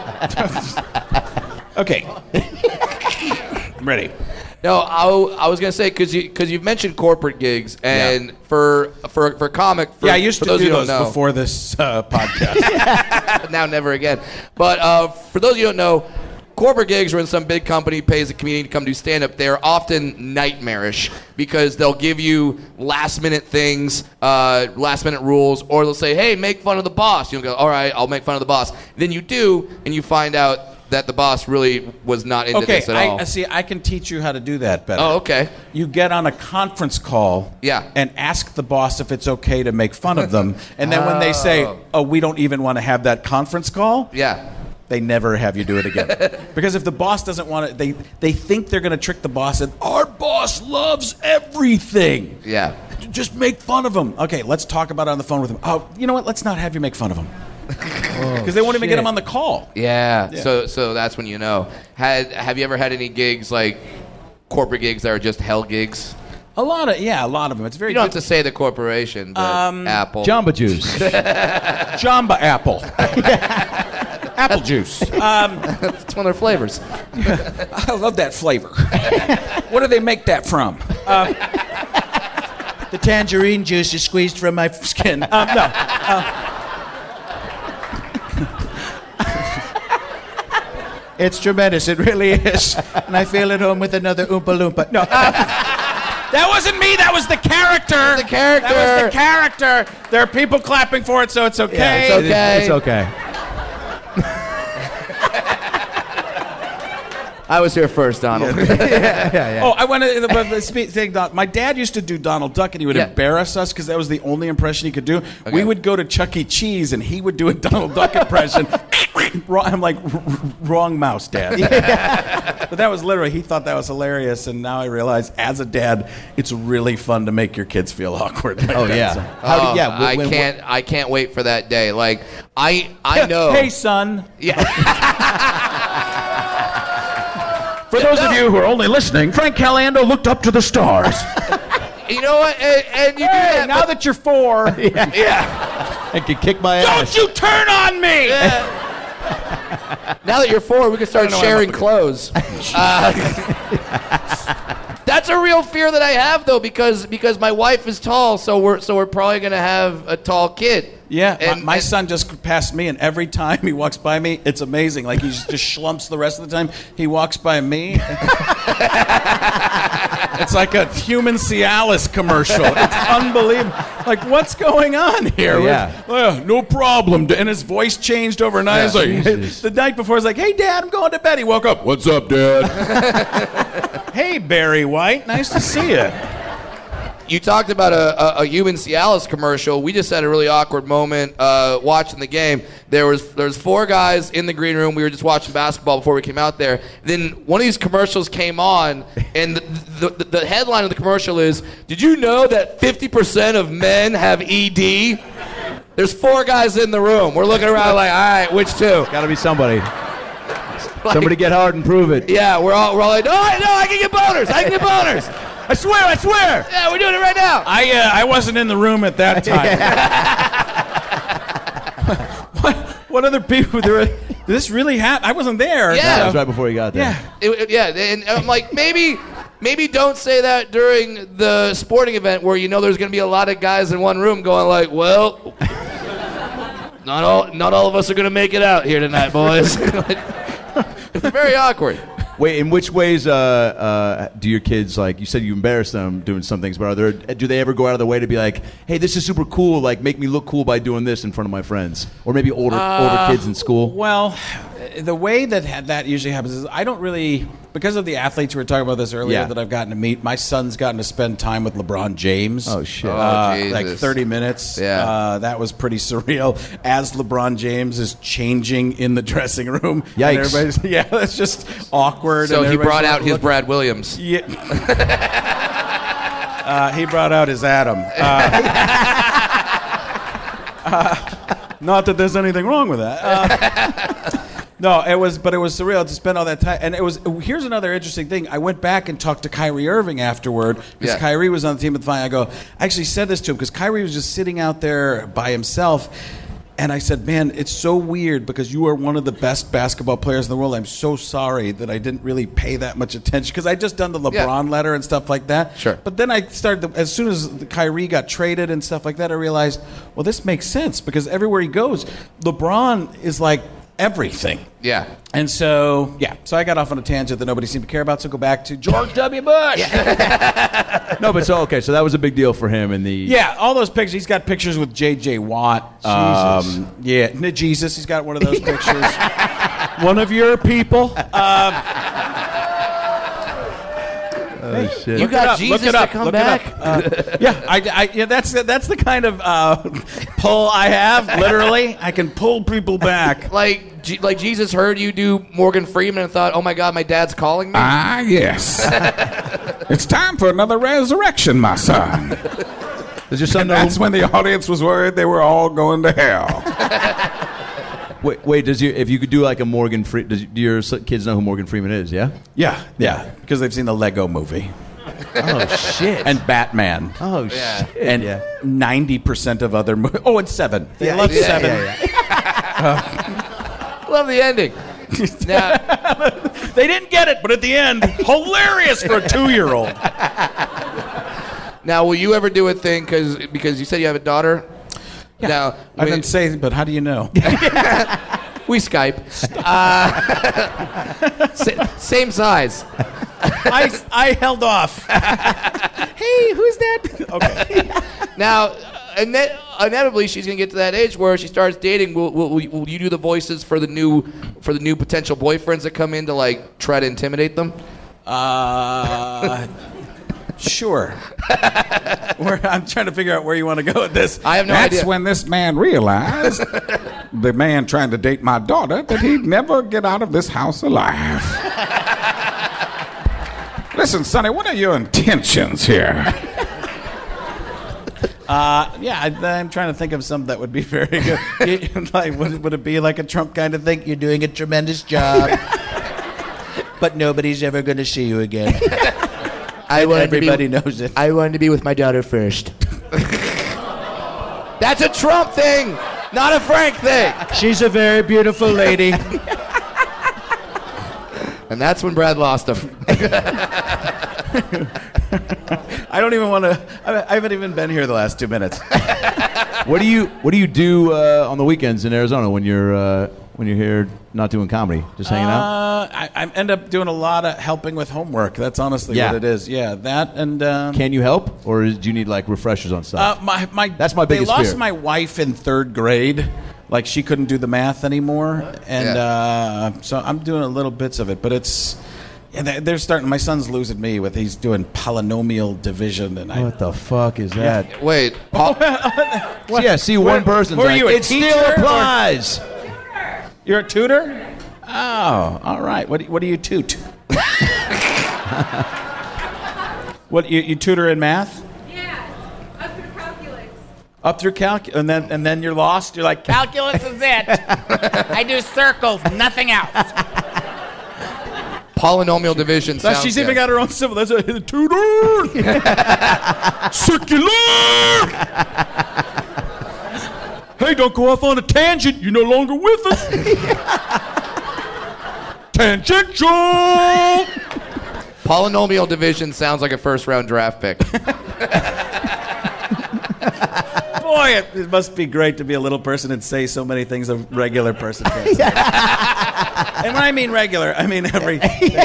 Okay. I'm ready. No, I, I was gonna say because you because you've mentioned corporate gigs, and Yeah. for for for comic. For, Yeah, I used for to those do who don't those know, before this uh, podcast. now never again. But uh, for those of you who don't know, corporate gigs when some big company pays a comedian to come do stand-up, they're often nightmarish because they'll give you last-minute things, uh, last-minute rules, or they'll say, hey, make fun of the boss. You'll go, all right, I'll make fun of the boss. Then you do, and you find out that the boss really was not into Okay, this at I, all. I see. I can teach you how to do that better. Oh, okay. You get on a conference call, Yeah. and ask the boss if it's okay to make fun of them, and then when they say, "Oh, we don't even want to have that conference call," Yeah. they never have you do it again. Because if the boss doesn't want it, they they think they're going to trick the boss, and our boss loves everything. Yeah. Just make fun of him. Okay, let's talk about it on the phone with him. Oh, you know what? Let's not have you make fun of him. Because they won't even get him on the call. Yeah. Yeah. So so that's when you know. Had have you ever had any gigs like corporate gigs that are just hell gigs? A lot of yeah, a lot of them. It's very You don't have good. to say the corporation, but Um, Apple. Jamba Juice. Jamba apple. Apple juice. Um, It's one of their flavors. I love that flavor. What do they make that from? Uh, The tangerine juice is squeezed from my skin. um, no. Uh, It's tremendous. It really is. And I feel at home with another Oompa Loompa. No. uh, that wasn't me. That was the character. The character. That was the character. There are people clapping for it, so it's okay. it's okay. It's okay. I was here first, Donald. Oh, I went to but the spe- thing. Don- My dad used to do Donald Duck, and he would Yeah. embarrass us because that was the only impression he could do. Okay. We would go to Chuck E. Cheese, and he would do a Donald Duck impression. Wrong- I'm like, "R- r- wrong mouse, Dad. But that was literally, he thought that was hilarious, and now I realize, as a dad, it's really fun to make your kids feel awkward. Like Oh, that, yeah. so. How do, Oh, yeah. I when- can't. I can't wait for that day. Like I, I know. Hey, son. Yeah. For those of you who are only listening, Frank Caliendo looked up to the stars. You know what? And, and you do Hey, that. now but- that you're four, yeah. I can kick my don't ass. you turn on me! Now that you're four, we can start know sharing I'm up clothes. Uh, that's a real fear that I have, though, because because my wife is tall, so we're so we're probably gonna have a tall kid. Yeah, And- my, my and- son just passed me, and every time he walks by me, it's amazing. Like he just, just schlumps the rest of the time. He walks by me. It's like a human Cialis commercial. It's unbelievable. Like, what's going on here? Yeah. "Oh, no problem. And his voice changed overnight. He's like, Jesus. the night before, he's like, hey, Dad, I'm going to bed. He woke up. What's up, Dad? Hey, Barry White. Nice to see you. You talked about a, a, a human Cialis commercial. We just had a really awkward moment uh, watching the game. There was there was four guys in the green room. We were just watching basketball before we came out there. Then one of these commercials came on, and the, the, the headline of the commercial is, "Did you know that fifty percent of men have E D?" There's four guys in the room. We're looking around like, all right, which two? Got to be somebody. Like, somebody get hard and prove it. Yeah, we're all we're all like, no, no, I can get boners. I can get boners. I swear, I swear. Yeah, we're doing it right now. I uh, I wasn't in the room at that time. what, what other people? There were, did this really happen? I wasn't there. Yeah. That was right before you got there. Yeah. It, it- yeah, and I'm like, maybe, maybe don't say that during the sporting event where you know there's going to be a lot of guys in one room going like, well, not all, not all of us are going to make it out here tonight, boys. It's very awkward. Wait, in which ways uh, uh, do your kids, like, you said you embarrass them doing some things, but are there, do they ever go out of their way to be like, hey, this is super cool, like, make me look cool by doing this in front of my friends? Or maybe older Uh, older kids in school? Well, the way that ha- that usually happens is I don't really, because of the athletes we were talking about this earlier Yeah. that I've gotten to meet. My son's gotten to spend time with LeBron James. Oh, shit. Uh, Oh, like Jesus. thirty minutes. Yeah. Uh, that was pretty surreal. As LeBron James is changing in the dressing room. And Yikes. everybody's- Yeah, that's just awkward. So and he everybody's brought out his looking- Brad Williams. Yeah. uh, he brought out his Adam. Uh, uh, not that there's anything wrong with that. Uh, no, it was, but it was surreal to spend all that time. And it was. Here's another interesting thing. I went back and talked to Kyrie Irving afterward because Yeah. Kyrie was on the team at the final. I go, I actually said this to him because Kyrie was just sitting out there by himself. And I said, man, it's so weird because you are one of the best basketball players in the world. I'm so sorry that I didn't really pay that much attention because I just done the LeBron Yeah. letter and stuff like that. Sure. But then I started, to, as soon as the Kyrie got traded and stuff like that, I realized, well, this makes sense because everywhere he goes, LeBron is like everything. Yeah. And so, yeah, so I got off on a tangent that nobody seemed to care about, so go back to George W. Bush. No, but so, okay, so that was a big deal for him in the... Yeah, all those pictures. He's got pictures with J J. Watt. Jesus. Um, yeah, n- Jesus. He's got one of those pictures. One of your people. Um, Oh, shit. You got up, Jesus look it up, to come look it back? up. Uh, yeah, I, I, yeah, that's that's the kind of uh, pull I have. Literally, I can pull people back. Like, G- like Jesus heard you do Morgan Freeman and thought, oh my God, my dad's calling me? Ah, yes. It's time for another resurrection, my son. Does your son And know... that's when the audience was worried they were all going to hell. Wait, wait, does your, if you could do like a Morgan Freeman... Does, do your s- kids know who Morgan Freeman is, yeah? Yeah, yeah, because they've seen the Lego Movie Oh, shit. and Batman. oh, Yeah. shit. And yeah. ninety percent of other movies. Oh, and Seven. They Yeah, love yeah, Seven. yeah, Love the ending. Now, They didn't get it, but at the end, hilarious for a two-year-old. now, will you ever do a thing, cause, because you said you have a daughter? Yeah. Now, I've when- been saying, but how do you know? we Skype. Uh, sa- same size. I, I held off. Hey, who's that? Okay. Now, uh, ine- inevitably, she's going to get to that age where she starts dating. Will, will, will will you do the voices for the new for the new potential boyfriends that come in to like try to intimidate them? Uh, sure. Where, I'm trying to figure out where you want to go with this. I have no That's idea. when this man realized, the man trying to date my daughter, that he'd never get out of this house alive. Listen, Sonny, what are your intentions here? Uh, yeah, I, I'm trying to think of something that would be very good. You- like, would, it- would it be like a Trump kind of thing? You're doing a tremendous job, but nobody's ever going to see you again. I wanted Everybody to be, knows it. I wanted to be with my daughter first. That's a Trump thing, not a Frank thing. She's a very beautiful lady. And that's when Brad lost him. I don't even want to. I, I haven't even been here the last two minutes. What do you What do you do uh, on the weekends in Arizona when you're uh, when you're here not doing comedy, just hanging out? Uh, I, I end up doing a lot of helping with homework. That's honestly Yeah. what it is. Yeah, that and. Um, Can you help, or do you need like refreshers on stuff? Uh, my, my, That's my biggest They lost fear. my wife in third grade. Like, she couldn't do the math anymore. And Yeah. uh, so I'm doing a little bits of it. But it's, Yeah, they- they're starting. My son's losing me with he's doing polynomial division, and I. What the fuck is that? Wait. Yeah, see Where- one person's were like, you a it still teacher or- applies. You're a tutor? Oh, all right. What do, what do you toot? What you, you tutor in math? Yeah, up through calculus. Up through calculus, and then and then you're lost. You're like, Calculus is it. I do circles, nothing else. Polynomial division Now, sounds she's yeah. even got her own symbol. That's a, a tutor. Circular. Hey, don't go off on a tangent. You're no longer with us. Tangential. Polynomial division sounds like a first round draft pick. Boy, it, it must be great to be a little person and say so many things a regular person can say. And when I mean regular, I mean every.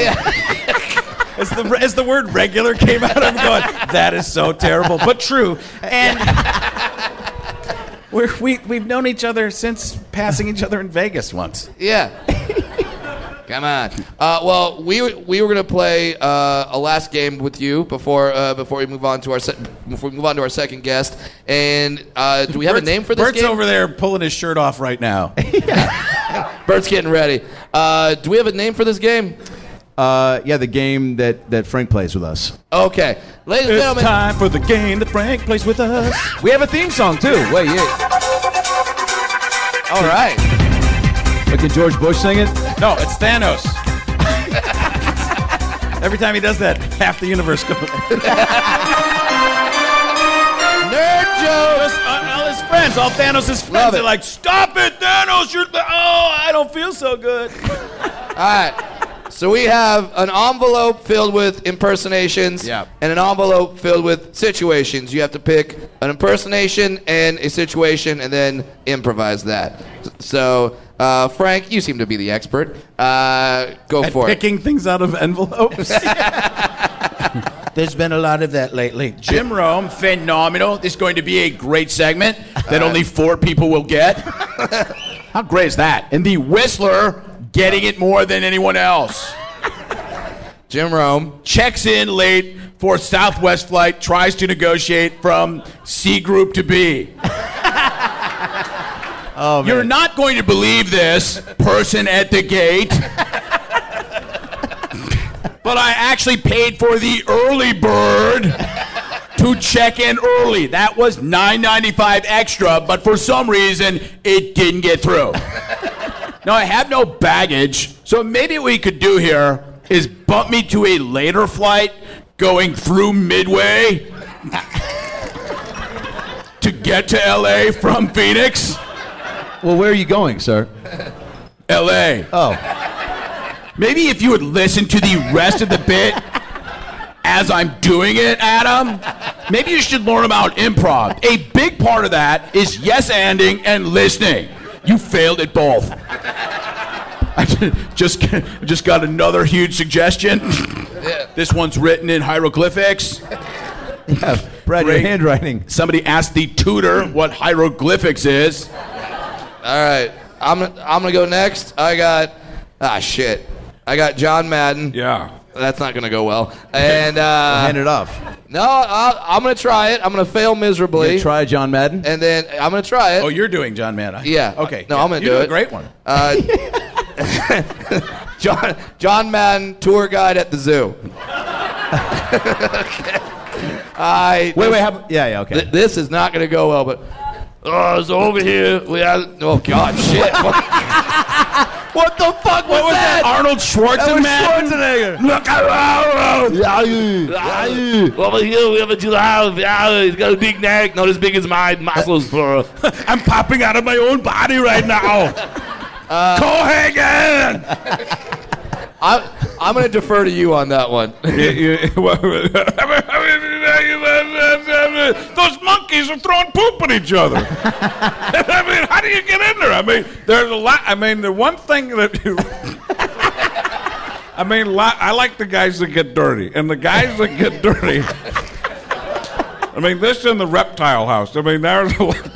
As the, as the word regular came out, I'm going, that is so terrible, but true. And we're, we, we've known each other since passing each other in Vegas once. Yeah. Come on. Uh, well, we we were gonna play uh, a last game with you before uh, before we move on to our se- before we move on to our second guest. And uh, do we have Bert's, a name for this Bert's game? over there pulling his shirt off right now. Bert's getting ready. Uh, do we have a name for this game? Uh, yeah, the game that, that Frank plays with us. Okay, ladies and It's gentlemen. time for the game that Frank plays with us. We have a theme song, too. Wait, yeah. All right. But can George Bush sing it? No, it's Thanos. Every time he does that, half the universe goes. Nerd jokes. Uh, all his friends, all Thanos' friends, Love it. are like, "Stop it, Thanos! You're the- oh, I don't feel so good." All right. So we have an envelope filled with impersonations Yeah. and an envelope filled with situations. You have to pick an impersonation and a situation and then improvise that. So, uh, Frank, you seem to be the expert. Uh, go At for it. picking things out of envelopes. There's been a lot of that lately. Jim Rome, phenomenal. This is going to be a great segment that only four people will get. How great is that? And the Whistler getting it more than anyone else. Jim Rome. Checks in late for Southwest flight, tries to negotiate from C group to B. Oh, man. You're not going to believe this, person at the gate. But I actually paid for the early bird to check in early. That was nine ninety-five extra, but for some reason, it didn't get through. Now, I have no baggage, so maybe what we could do here is bump me to a later flight going through Midway to get to L A from Phoenix. Well, where are you going, sir? L A. Oh. Maybe if you would listen to the rest of the bit as I'm doing it, Adam, maybe you should learn about improv. A big part of that is yes-anding and listening. You failed at both. I just, just got another huge suggestion. This one's written in hieroglyphics. Yeah, Brad, Great. your handwriting. Somebody asked the tutor what hieroglyphics is. All right. I'm, I'm going to go next. I got, ah, shit. I got John Madden. Yeah. That's not going to go well. And, uh, Hand it off. no, I'll, I'm going to try it. I'm going to fail miserably. You try John Madden? And then I'm going to try it. Oh, you're doing John Madden. Yeah. Okay. No, yeah. I'm gonna you do do it. a great one. Uh, John John Madden, tour guide at the zoo. Okay. I Wait, wait. How, yeah, yeah, okay. th- this is not going to go well, but oh, so over here we have. Oh God, shit! What the fuck was, What was that? Arnold Schwarzenegger? Schwarzenegger. Look around. Over here we have a giraffe. Yeah, he's got a big neck, not as big as my muscles, bro. I'm popping out of my own body right now. Uh, Cohagen! I, I'm going to defer to you on that one. Those monkeys are throwing poop at each other. I mean, how do you get in there? I mean, there's a lot. I mean, the one thing that. I mean, lot, I like the guys that get dirty, and the guys that get dirty. I mean, this in the reptile house. I mean, there's a lot.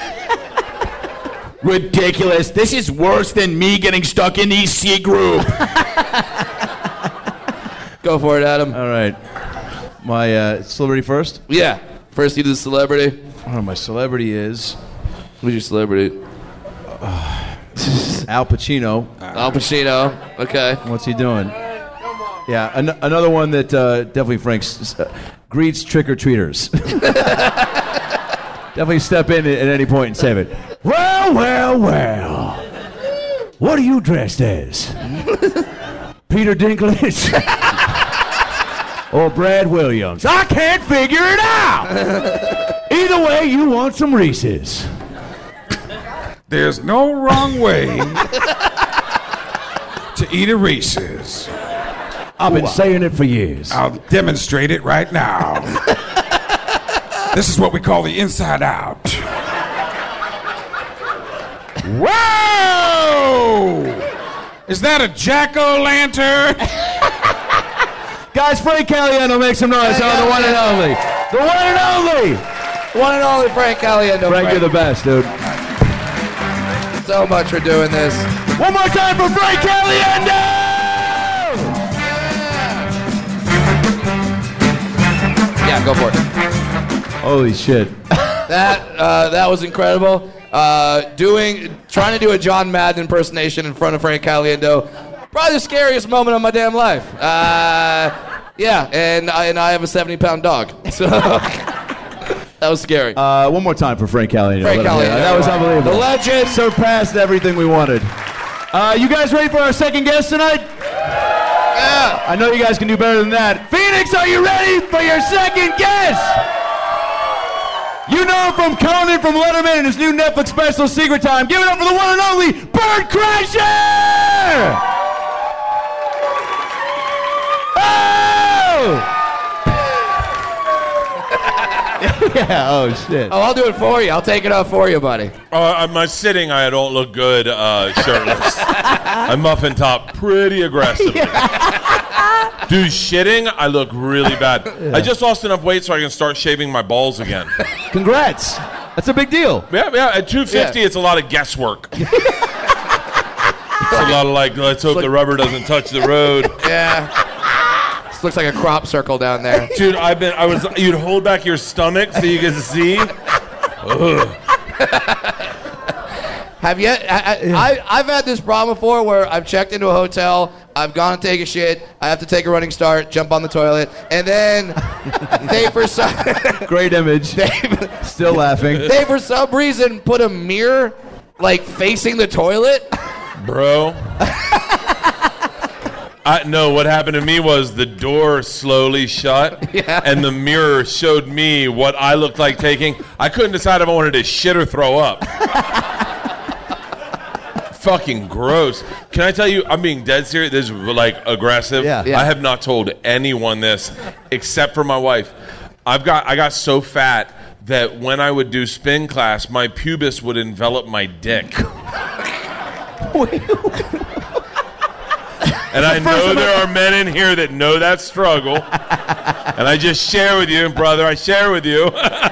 Ridiculous. This is worse than me getting stuck in the C group. Go for it, Adam. All right. My uh, celebrity first? Yeah. First you do the celebrity. Oh, my celebrity is... Who's your celebrity? Uh, Al Pacino. Al Pacino. Okay. What's he doing? Yeah, an- another one that uh, definitely Frank's uh, greets trick-or-treaters. Definitely step in at any point and save it. Well, well, well. What are you dressed as? Peter Dinklage? Or Brad Williams? I can't figure it out! Either way, you want some Reese's. There's no wrong way to eat a Reese's. I've been saying it for years. I'll demonstrate it right now. This is what we call the inside out. Whoa! Is that a jack-o'-lantern? Guys, Frank Caliendo, make some noise. Hey, oh, the one and only. The one and only. One and only Frank Caliendo. Frank, you're the best, dude. So much for doing this. One more time for Frank Caliendo! Yeah, go for it. Holy shit. That uh, that was incredible. Uh, doing, trying to do a John Madden impersonation in front of Frank Caliendo, probably the scariest moment of my damn life. Uh, yeah, and I, and I have a seventy pound dog, so that was scary. Uh, one more time for Frank Caliendo. Frank Caliendo. That was unbelievable. The legend. Surpassed everything we wanted. Uh, you guys ready for our second guest tonight? Yeah. I know you guys can do better than that. Phoenix, are you ready for your second guest? You know him from Conan, from Letterman, and his new Netflix special, Secret Time. Give it up for the one and only Bert Kreischer! Oh! Yeah, oh shit. Oh, I'll do it for you. I'll take it off for you, buddy. Uh, my sitting, I don't look good uh, shirtless. I muffin top pretty aggressively. Dude, shitting, I look really bad. Yeah. I just lost enough weight so I can start shaving my balls again. Congrats. That's a big deal. Yeah, yeah. At two fifty, yeah. It's a lot of guesswork. It's a lot of like, let's hope like, the rubber doesn't touch the road. Yeah. This looks like a crop circle down there. Dude, I've been, I was, you'd hold back your stomach so you could see. Have you? I, I, I've had this problem before where I've checked into a hotel, I've gone to take a shit, I have to take a running start, jump on the toilet, and then they for some great image. They, Still laughing. They for some reason put a mirror like facing the toilet. Bro. I, no, what happened to me was the door slowly shut, yeah. and the mirror showed me what I looked like taking. I couldn't decide if I wanted to shit or throw up. Fucking gross. Can I tell you, I'm being dead serious. This is like aggressive. Yeah. Yeah. I have not told anyone this except for my wife. I've got I got so fat that when I would do spin class, my pubis would envelop my dick. And I know there are men in here that know that struggle. And I just share with you, brother. I share with you.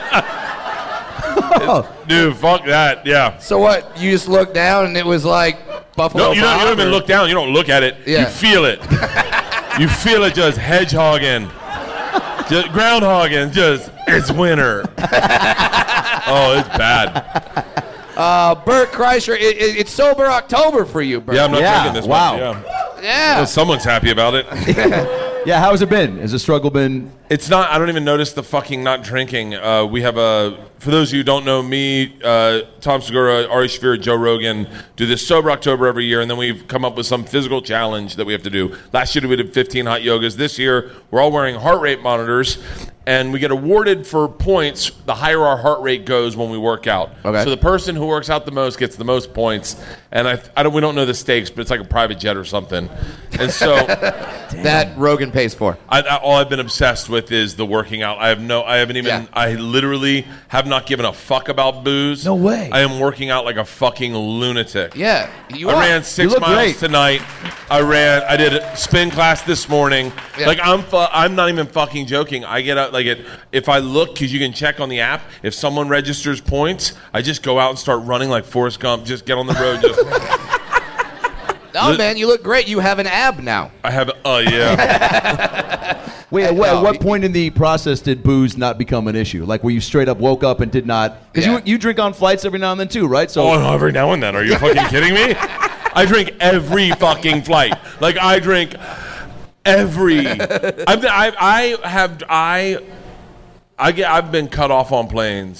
Dude, fuck that. Yeah. So what? You just looked down and it was like Buffalo. No, you don't, you don't Bob, even or- look down. You don't look at it. Yeah. You feel it. You feel it just hedgehogging. Just groundhogging. Just, it's winter. Oh, it's bad. Uh, Bert Kreischer, it, it, it's sober October for you, Bert. Yeah, I'm not Yeah, drinking this wow. much. Yeah. Yeah. Well, someone's happy about it. Yeah, how's it been? Has the struggle been... It's not, I don't even notice the fucking not drinking. Uh, we have a, for those of you who don't know, me, uh, Tom Segura, Ari Shaffir, Joe Rogan do this Sober October every year, and then we've come up with some physical challenge that we have to do. Last year we did fifteen hot yogas. This year we're all wearing heart rate monitors, and we get awarded for points the higher our heart rate goes when we work out. Okay. So the person who works out the most gets the most points, and I, I don't, we don't know the stakes, but it's like a private jet or something. And so that Rogan pays for. I, I, all I've been obsessed with is the working out. I have no, I haven't even, Yeah. I literally have not given a fuck about booze. No way. I am working out like a fucking lunatic. Yeah, you I are. ran six You look miles great. tonight. I ran, I did a spin class this morning. Yeah. Like I'm, fu- I'm not even fucking joking. I get out, like it, if I look, because you can check on the app, if someone registers points, I just go out and start running like Forrest Gump. Just get on the road, just. No, man, you look great. You have an ab now. I have. Oh uh, yeah. Wait, at, No, at what he- point in the process did booze not become an issue? Like, where you straight up woke up and did not? Because Yeah. you you drink on flights every now and then too, right? So Oh, no, every now and then. Are you fucking kidding me? I drink every fucking flight. Like I drink every. I've, I I have I I get I've been cut off on planes.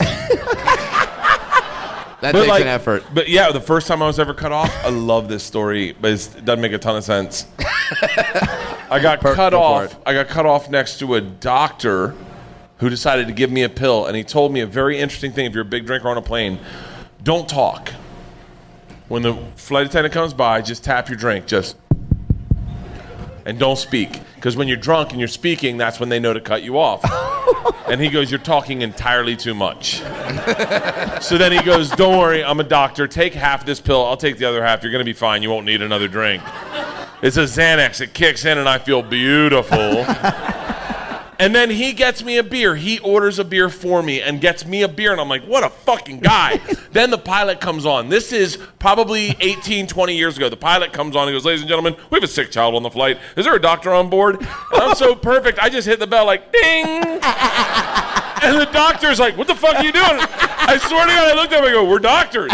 That But takes like, an effort. But yeah, the first time I was ever cut off, I love this story, but it's, it doesn't make a ton of sense. I got Per- cut go for off. it. I got cut off next to a doctor who decided to give me a pill, and he told me a very interesting thing. If you're a big drinker on a plane, don't talk. When the flight attendant comes by, just tap your drink, just and don't speak. Because when you're drunk and you're speaking, that's when they know to cut you off. And he goes, you're talking entirely too much. So then he goes, don't worry, I'm a doctor. Take half this pill. I'll take the other half. You're going to be fine. You won't need another drink. It's a Xanax. It kicks in and I feel beautiful. And then he gets me a beer. He orders a beer for me and gets me a beer. And I'm like, what a fucking guy. Then the pilot comes on. This is probably eighteen, twenty years ago. The pilot comes on and goes, ladies and gentlemen, we have a sick child on the flight. Is there a doctor on board? And I'm so perfect. I just hit the bell like, ding. And the doctor's like, what the fuck are you doing? I swear to God, I looked at him and I go, we're doctors.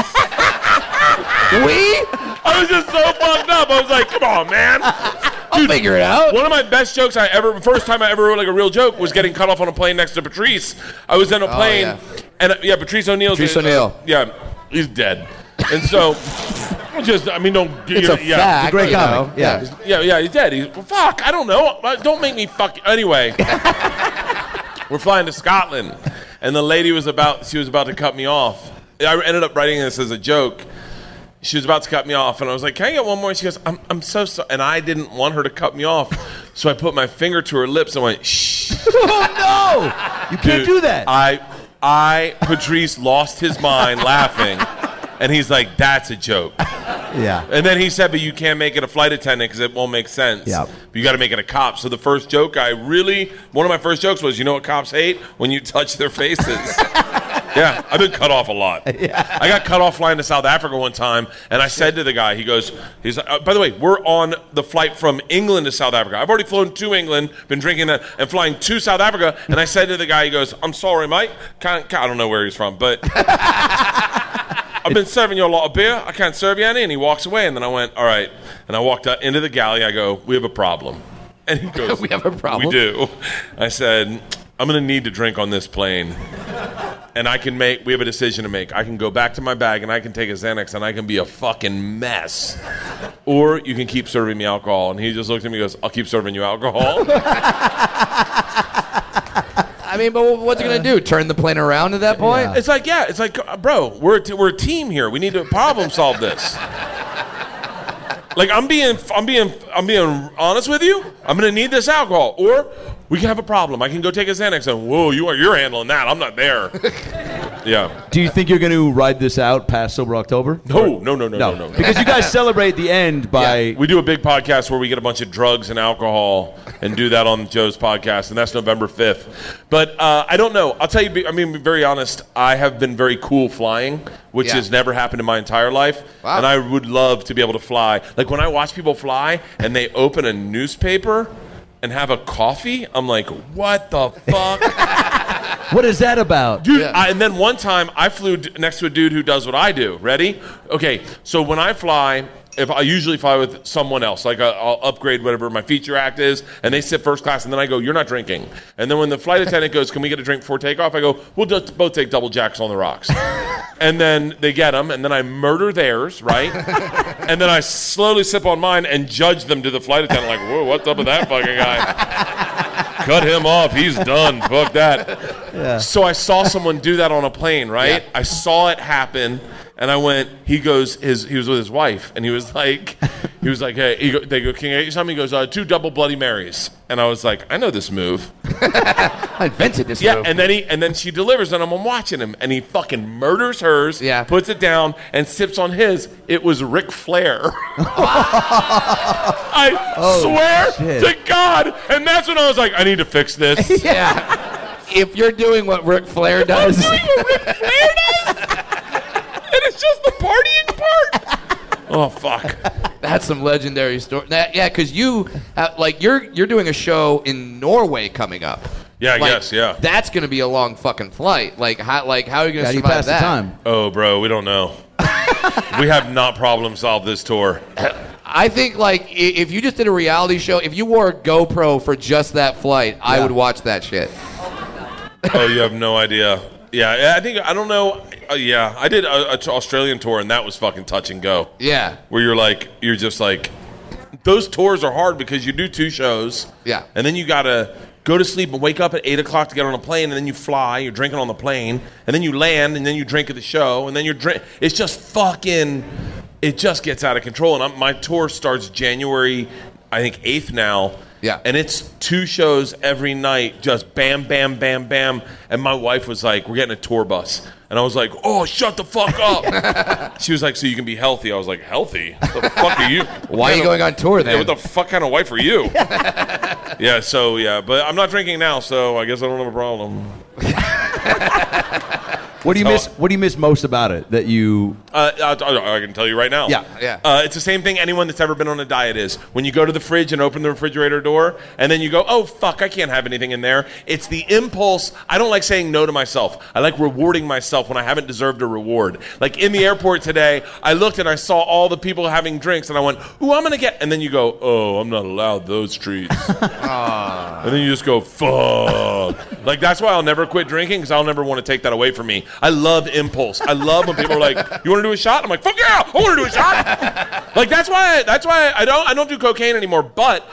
We? I was just so fucked up. I was like, come on, man. I'll figure it out. One of my best jokes I ever, first time I ever wrote like a real joke was getting cut off on a plane next to Patrice. I was in a plane, yeah. and uh, yeah, Patrice O'Neal's Patrice uh, O'Neal. yeah, he's dead. And so, just, I mean, don't. It's a yeah, fact. great you comic. know. Yeah. Yeah, yeah, he's dead. He's well, fuck. I don't know. Uh, Don't make me fuck. Anyway, we're flying to Scotland, and the lady was about. She was about to cut me off. I ended up writing this as a joke. She was about to cut me off, and I was like, can I get one more? She goes, I'm, I'm so sorry. And I didn't want her to cut me off, so I put my finger to her lips and went, shh. Oh no! You can't Dude, do that. I, I, Patrice lost his mind laughing, and he's like, that's a joke. yeah. And then he said, but you can't make it a flight attendant because it won't make sense. Yeah. But you got to make it a cop. So the first joke I really, one of my first jokes was, you know what cops hate? When you touch their faces. Yeah, I've been cut off a lot. Yeah. I got cut off flying to South Africa one time, and I said to the guy, he goes, he's uh, by the way, we're on the flight from England to South Africa. I've already flown to England, been drinking that, and flying to South Africa, and I said to the guy, he goes, I'm sorry, mate. Can't, can't, I don't know where he's from, but I've been serving you a lot of beer. I can't serve you any. And he walks away, and then I went, all right. And I walked out into the galley. I go, we have a problem. And he goes, We have a problem? We do. I said, I'm going to need to drink on this plane. And I can make, we have a decision to make. I can go back to my bag and I can take a Xanax and I can be a fucking mess. Or you can keep serving me alcohol. And he just looked at me and goes, I'll keep serving you alcohol. I mean, but what's it going to do? Turn the plane around at that point? It's like, yeah, it's like, uh, bro, we're a, t- we're a team here. We need to problem solve this. Like, I'm being, I'm being, I'm being honest with you. I'm going to need this alcohol. Or we can have a problem. I can go take a Xanax and, whoa, you are, you're handling that. I'm not there. Yeah. Do you think you're going to ride this out past Sober October? No, no, no, no, no, no. Because you guys celebrate the end by... We do a big podcast where we get a bunch of drugs and alcohol and do that on Joe's podcast, and that's November fifth. But uh, I don't know. I'll tell you, I mean, to be very honest, I have been very cool flying, which Yeah. has never happened in my entire life. Wow. And I would love to be able to fly. Like when I watch people fly and they open a newspaper and have a coffee, I'm like, what the fuck? What is that about? Dude, I, and then one time I flew d- next to a dude who does what I do. Ready? Okay, so when I fly, if I usually fly with someone else, like uh, I'll upgrade whatever my feature act is, and they sit first class, and then I go, you're not drinking. And then when the flight attendant goes, can we get a drink before takeoff? I go, we'll just both take double jacks on the rocks. And then they get them, and then I murder theirs, right? And then I slowly sip on mine and judge them to the flight attendant, like, whoa, what's up with that fucking guy? Cut him off. He's done. Fuck that. Yeah. So I saw someone do that on a plane, right? Yeah. I saw it happen, and I went. He goes. His he was with his wife, and he was like, he was like, hey, he go, they go, can I get you something? He goes, uh, two double Bloody Marys, and I was like, I know this move. I invented this Yeah, move. and then he and then she delivers, and I'm watching him, and he fucking murders hers. Yeah. Puts it down and sips on his. It was Ric Flair. I Oh, swear shit. to God, and that's when I was like, I need to fix this. Yeah. If you're doing what Ric Flair does. Doing what Ric Flair does, and it's just the partying part. Oh fuck. That's some legendary story. That, yeah, because you, uh, like, you're you're doing a show in Norway coming up. Yeah, I like, guess, yeah. That's going to be a long fucking flight. Like, how, like, how are you going to How do you survive pass that? the time? Oh, bro, we don't know. We have not problem solved this tour. I think, like, i- if you just did a reality show, if you wore a GoPro for just that flight, I would watch that shit. Oh, you have no idea. Yeah, I think, I don't know. Uh, yeah, I did a, a t- Australian tour, and that was fucking touch and go. Yeah. Where you're like, you're just like, those tours are hard because you do two shows. Yeah. And then you got to go to sleep and wake up at eight o'clock to get on a plane, and then you fly, you're drinking on the plane, and then you land, and then you drink at the show, and then you're drink. It's just fucking, it just gets out of control. And I'm, my tour starts January, I think, eighth now. Yeah. And it's two shows every night, just bam, bam, bam, bam. And my wife was like, we're getting a tour bus. And I was like, oh, shut the fuck up. She was like, so you can be healthy. I was like, healthy? What the fuck are you? Why are you going on tour then? Yeah, what the fuck kind of wife are you? Yeah, so, yeah. But I'm not drinking now, so I guess I don't have a problem. What do you So- miss? What do you miss most about it that you? Uh, I, I can tell you right now. Yeah. Yeah. Uh, it's the same thing anyone that's ever been on a diet is. When you go to the fridge and open the refrigerator door, and then you go, oh, fuck, I can't have anything in there. It's the impulse. I don't like saying no to myself. I like rewarding myself when I haven't deserved a reward. Like in the airport today, I looked and I saw all the people having drinks, and I went, ooh, I'm going to get... And then you go, oh, I'm not allowed those treats. And then you just go, fuck. Like, that's why I'll never quit drinking, because I'll never want to take that away from me. I love impulse. I love when people are like, you want to do a shot? I'm like, fuck yeah, I want to do a shot. Like, that's why I, that's why I don't I don't do cocaine anymore. But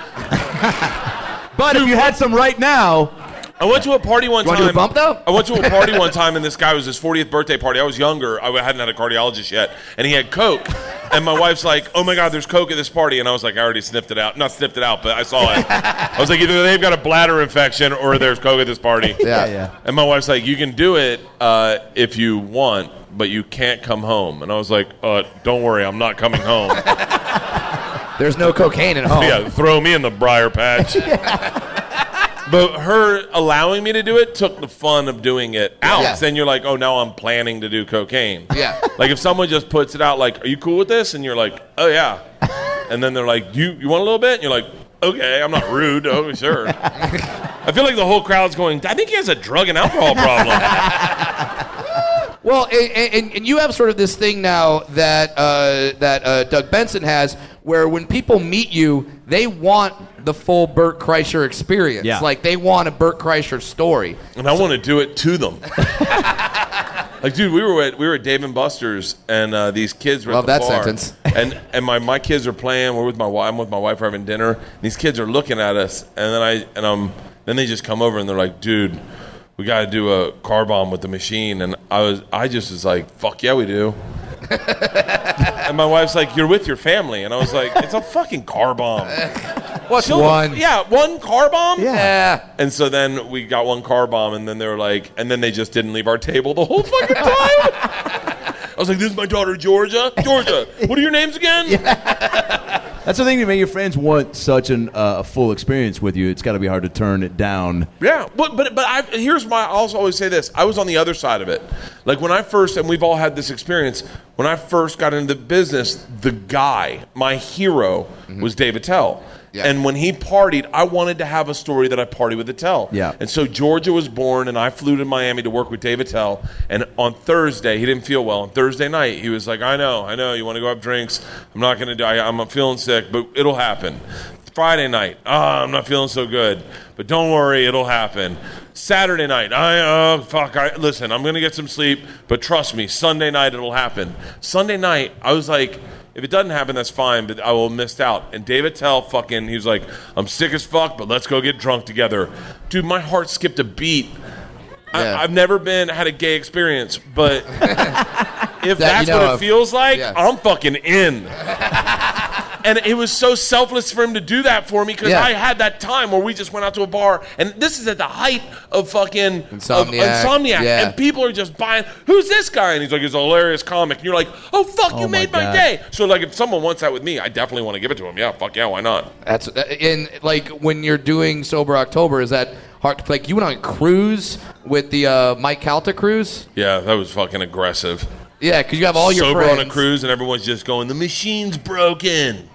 But if you had some right now, I went to a party one You time. want to do a bump, though? I went to a party one time, and this guy was his fortieth birthday party. I was younger. I hadn't had a cardiologist yet. And he had Coke. And my wife's like, oh, my God, there's Coke at this party. And I was like, I already sniffed it out. Not sniffed it out, but I saw it. I was like, either they've got a bladder infection or there's Coke at this party. Yeah. yeah. And my wife's like, you can do it uh, if you want, but you can't come home. And I was like, uh, don't worry, I'm not coming home. There's no cocaine at home. Yeah, throw me in the briar patch. But her allowing me to do it took the fun of doing it out. Yeah. Then you're like, oh, now I'm planning to do cocaine. Yeah. Like if someone just puts it out like, are you cool with this? And you're like, oh, yeah. And then they're like, you, you want a little bit? And you're like, okay, I'm not rude. Oh, sure. I feel like the whole crowd's going, I think he has a drug and alcohol problem. Well, and, and, and you have sort of this thing now that uh, that uh, Doug Benson has, where when people meet you, they want the full Bert Kreischer experience. Yeah. Like they want a Bert Kreischer story. And I want to do it to them. Like, dude, we were at we were at Dave and Buster's, and uh, these kids were Love at the that bar. sentence. And and my, my kids are playing. We're with my wife. I'm with my wife. We're having dinner. And these kids are looking at us, and then I and um then they just come over and they're like, dude, we got to do a car bomb with the machine. And I was I just was like, fuck yeah, we do. And my wife's like, you're with your family, and I was like, it's a fucking car bomb. What's Chill the- one? yeah, one car bomb. Yeah. And so then we got one car bomb, and then they were like, and then they just didn't leave our table the whole fucking time. I was like, this is my daughter, Georgia. Georgia, what are your names again? that's the thing that make your friends want such an, uh, a full experience with you. It's got to be hard to turn it down. Yeah, but but but I, here's my. I'll also always say this. I was on the other side of it. Like when I first, and we've all had this experience. When I first got into business, the guy, my hero, was Dave Attell. Yeah. And when he partied, I wanted to have a story that I partied with Attell. Yeah. And so Georgia was born, and I flew to Miami to work with Dave Attell. And on Thursday, he didn't feel well. On Thursday night, he was like, I know, I know, you want to go have drinks. I'm not going to die. I'm feeling sick, but it'll happen. Friday night, oh, I'm not feeling so good, but don't worry, it'll happen. Saturday night, I, oh, fuck, I, listen, I'm going to get some sleep, but trust me, Sunday night, it'll happen. Sunday night, I was like, if it doesn't happen, that's fine, but I will have missed out. And David Tell fucking, he was like, I'm sick as fuck, but let's go get drunk together. Dude, my heart skipped a beat. Yeah. I, I've never been, had a gay experience, but if That that's you know what it of. feels like, Yeah. I'm fucking in. And it was so selfless for him to do that for me because Yeah. I had that time where we just went out to a bar, and this is at the height of fucking of Insomniac. Insomniac, Yeah. and people are just buying. Who's this guy? And he's like, he's a hilarious comic. And you're like, oh fuck, you Oh, my made my, God. day. So like, if someone wants that with me, I definitely want to give it to him. Yeah, fuck yeah, why not? That's in like when you're doing Sober October. Is that hard to like? You went on a cruise with the uh, Mike Calta cruise. Yeah, that was fucking aggressive. Yeah, because you have all your sober friends. on a cruise, and everyone's just going, the machine's broken.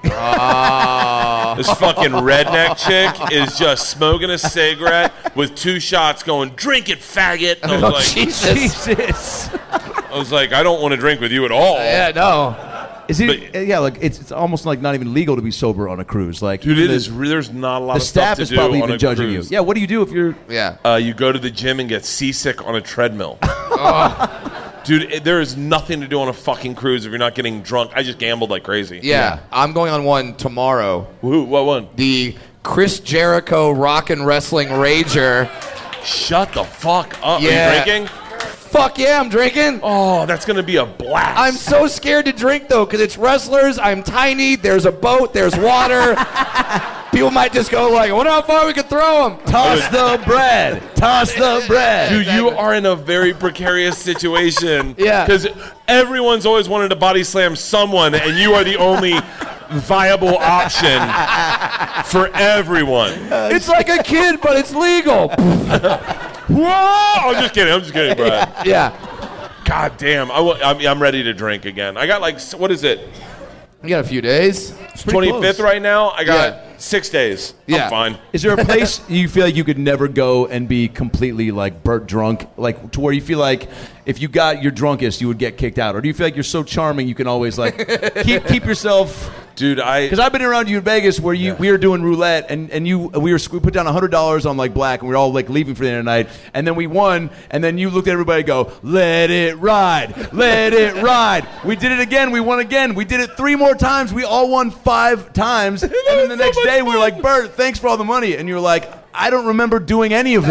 Oh. This fucking redneck chick is just smoking a cigarette with two shots going, drink it, faggot. And I was Oh, like, Jesus. Jesus. I was like, I don't want to drink with you at all. Yeah, no. Is it? uh, yeah, like it's it's almost like not even legal to be sober on a cruise. Like, Dude, even it the- is. re- There's not a lot The of stuff staff to is do probably on even a judging cruise. you. Yeah, what do you do if you're? Yeah. Uh, you go to the gym and get seasick on a treadmill. Dude, it, there is nothing to do on a fucking cruise if you're not getting drunk. I just gambled like crazy. Yeah, I'm going on one tomorrow. Who? What one? The Chris Jericho Rock and Wrestling Rager. Shut the fuck up. Yeah. Are you drinking? Fuck yeah, I'm drinking. Oh, that's going to be a blast. I'm so scared to drink, though, because it's wrestlers. I'm tiny. There's a boat. There's water. People might just go like, I wonder how far we could throw them. Toss the bread. Toss the bread. Dude, you are in a very precarious situation. Yeah. Because everyone's always wanted to body slam someone, and you are the only viable option for everyone. It's like a kid, but it's legal. Whoa! I'm just kidding. I'm just kidding, Brad. Yeah. God damn. I w- I'm, I'm ready to drink again. I got like, s- what is it? You got a few days. twenty-fifth right now? I got Yeah. six days. Yeah. I'm fine. Is there a place you feel like you could never go and be completely like Bert drunk, like to where you feel like if you got your drunkest you would get kicked out, or do you feel like you're so charming you can always like keep keep yourself? Dude, I Because I've been around you in Vegas where you we were doing roulette and, and you we were we put down a hundred dollars on like black and we were all like leaving for the end of the night and then we won and then you looked at everybody and go, let it ride, let it ride. We did it again, we won again, we did it three more times, we all won five times, and then the next day we were like, Bert, thanks for all the money, and you were like, I don't remember doing any of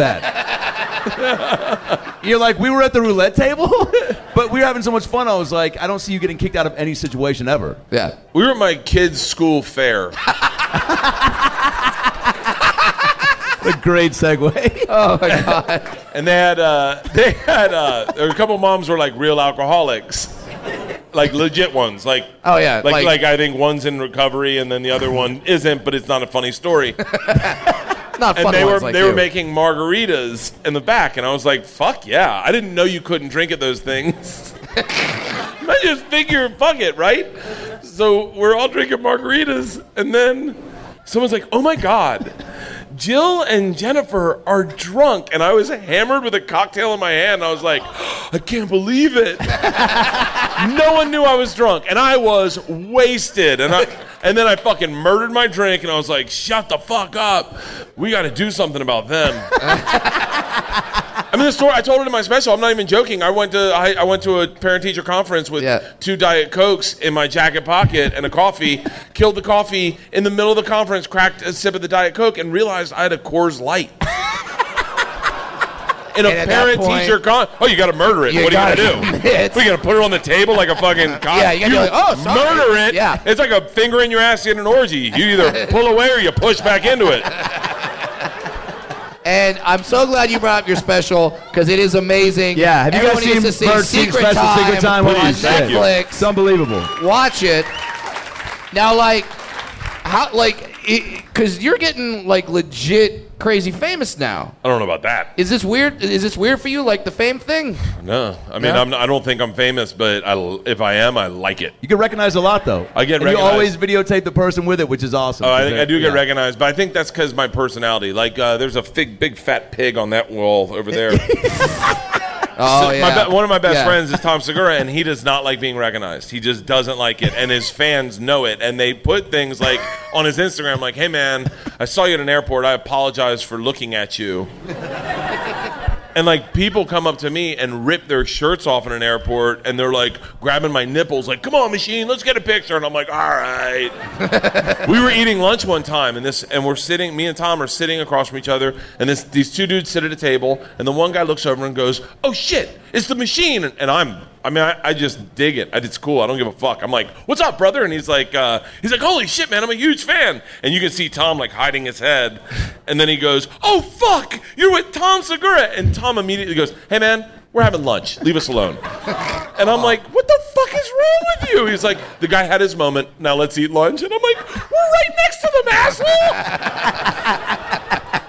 that. You're like, we were at the roulette table, but we were having so much fun. I was like, I don't see you getting kicked out of any situation ever. Yeah. We were at my kid's school fair. A great segue. Oh my god. And they had, uh, they had, uh, there were a couple moms were like real alcoholics. Like legit ones. Like, Oh, yeah, Like, like- like, I think one's in recovery and then the other one isn't, but it's not a funny story. Not fun And they ones were like they you. were making margaritas in the back, and I was like, "Fuck yeah!" I didn't know you couldn't drink at those things. I just figured, fuck it, right? So we're all drinking margaritas, and then someone's like, "Oh my god, Jill and Jennifer are drunk," and I was hammered with a cocktail in my hand. And I was like, "I can't believe it." No one knew I was drunk, and I was wasted, and I. And then I fucking murdered my drink, and I was like, shut the fuck up. We got to do something about them. I mean, the story, I told it in my special. I'm not even joking. I went to I, I went to a parent-teacher conference with Yeah. two Diet Cokes in my jacket pocket and a coffee, killed the coffee in the middle of the conference, cracked a sip of the Diet Coke, and realized I had a Coors Light. In a And at that parent-teacher point- con... Oh, you got to murder it. You What are you gotta going to do? commit. We got to put her on the table like a fucking cop? Yeah, you gotta be like, oh, sorry. Murder it. Yeah. It's like a finger in your ass in an orgy. You either pull away or you push back into it. And I'm so glad you brought up your special because it is amazing. Yeah, have you Everyone guys seen needs to see Bert's Secret special, Time, Secret Time? on Please, thank you. Netflix? It's unbelievable. Watch it. Now, like, how, like, because you're getting like legit crazy famous now. I don't know about that. Is this weird? Is this weird for you, like the fame thing? No. I mean, No? I'm not, I don't think I'm famous, but I, if I am, I like it. You get recognized a lot, though. I get and recognized. You always videotape the person with it, which is awesome. Oh, I, 'cause think I they're- do get yeah. recognized, but I think that's because my personality. Like, uh, there's a big, big fat pig on that wall over there. Oh, So yeah. my be- one of my best Yeah. friends is Tom Segura, and he does not like being recognized. He just doesn't like it, and his fans know it. And they put things like on his Instagram, like, "Hey man, I saw you at an airport. I apologize for looking at you." And like people come up to me and rip their shirts off in an airport, and they're like grabbing my nipples, like, "Come on, machine, let's get a picture." And I'm like, "All right." We were eating lunch one time, and this, and we're sitting. Me and Tom are sitting across from each other, and this, these two dudes sit at a table, and the one guy looks over and goes, "Oh shit, it's the machine!" And, and I'm, I mean, I, I just dig it. It's cool. I don't give a fuck. I'm like, "What's up, brother?" And he's like, uh, he's like, "Holy shit, man, I'm a huge fan." And you can see Tom like hiding his head, and then he goes, "Oh fuck, you're with Tom Segura." And Tom immediately goes, "Hey man, we're having lunch. Leave us alone." And I'm like, "What the fuck is wrong with you?" He's like, "The guy had his moment. Now let's eat lunch." And I'm like, "We're right next to them, asshole."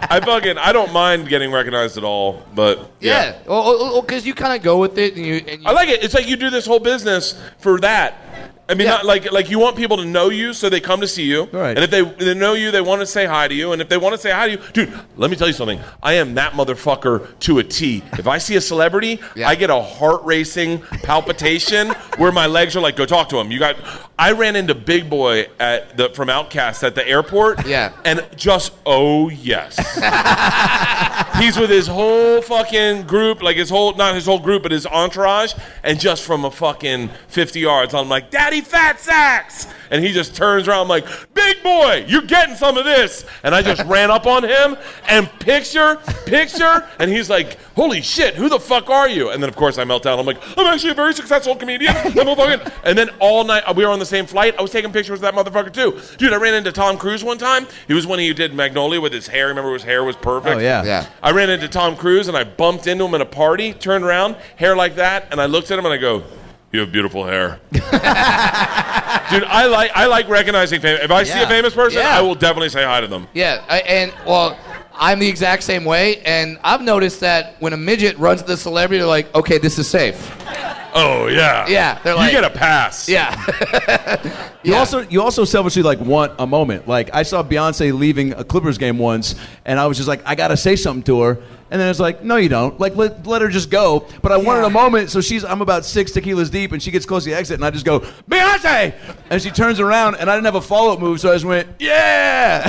I fucking I don't mind getting recognized at all, but yeah, Yeah, well, because you kind of go with it, and you, and you I like it. It's like you do this whole business for that. I mean, Yeah. not like like you want people to know you, so they come to see you. Right. And if they, they know you, they want to say hi to you. And if they want to say hi to you, dude, let me tell you something. I am that motherfucker to a T. If I see a celebrity, Yeah. I get a heart racing palpitation where my legs are like, go talk to him. You got. I ran into Big Boy at the from Outkast at the airport. Yeah. And just oh yes. He's with his whole fucking group, like his whole, not his whole group, but his entourage, and just from a fucking fifty yards, I'm like, Daddy Fat Sacks! And he just turns around, I'm like, Big Boy, you're getting some of this! And I just ran up on him, and picture, picture, and he's like, holy shit, who the fuck are you? And then, of course, I melt down. I'm like, I'm actually a very successful comedian. I'm a fucking... And then all night, we were on the same flight, I was taking pictures of that motherfucker, too. Dude, I ran into Tom Cruise one time. He was when he did Magnolia with his hair. Remember his hair was perfect? Oh, yeah. Yeah. I ran into Tom Cruise and I bumped into him at a party, turned around, hair like that, and I looked at him and I go, you have beautiful hair. Dude, I like I like recognizing famous. If I see a Yeah. famous person, Yeah. I will definitely say hi to them. Yeah, I, and well, I'm the exact same way, and I've noticed that when a midget runs to the celebrity, they're like, okay, this is safe. Oh yeah. Yeah, they're like, you get a pass. Yeah. You Yeah. also you also selfishly like want a moment. Like I saw Beyonce leaving a Clippers game once, and I was just like, I gotta say something to her. And then it's like, no, you don't. Like let, let her just go. But I wanted a moment, so she's I'm about six tequilas deep, and she gets close to the exit, and I just go Beyonce, and she turns around, and I didn't have a follow up move, so I just went yeah.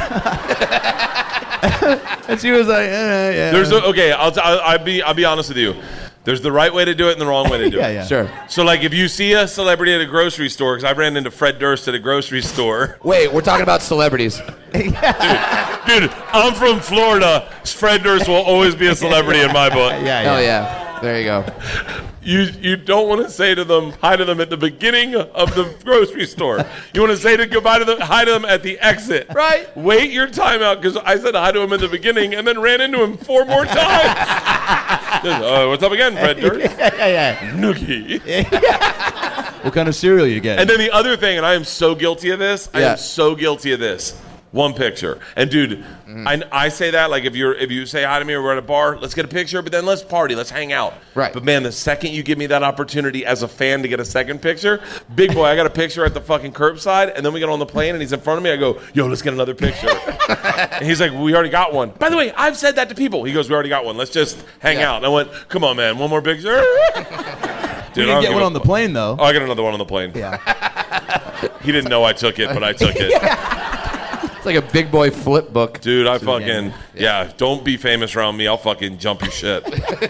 And she was like, eh, yeah. There's a, okay. I'll, t- I'll I'll be I'll be honest with you. There's the right way to do it and the wrong way to do Yeah, it. yeah. Sure. So like if you see a celebrity at a grocery store, because I ran into Fred Durst at a grocery store. Wait, we're talking about celebrities. Dude, I'm from Florida. Fred Durst will always be a celebrity in my book. yeah, Hell yeah. There you go. You you don't want to say to them hi to them at the beginning of the grocery store. You want to say to goodbye to them, hi to them at the exit. Right. Wait your time out because I said hi to him at the beginning and then ran into him four more times. uh, what's up again, Fred Durst? yeah, yeah. Noogie. What kind of cereal you get? And then the other thing, and I am so guilty of this. I Yeah. am so guilty of this. One picture. And dude, I, I say that like if you're if you say hi to me or we're at a bar, let's get a picture, but then let's party, let's hang out. Right. But man, the second you give me that opportunity as a fan to get a second picture, Big Boy, I got a picture at the fucking curbside, and then we get on the plane and he's in front of me. I go, yo, let's get another picture. And he's like, we already got one. By the way, I've said that to people. He goes, we already got one. Let's just hang Yeah. out. And I went, come on, man, one more picture. Dude, you I didn't don't get give one a on the fuck. plane though. Oh, I got another one on the plane. Yeah. He didn't know I took it, but I took it. It's like a big boy flip book. Dude, I fucking, yeah, don't be famous around me. I'll fucking jump your shit.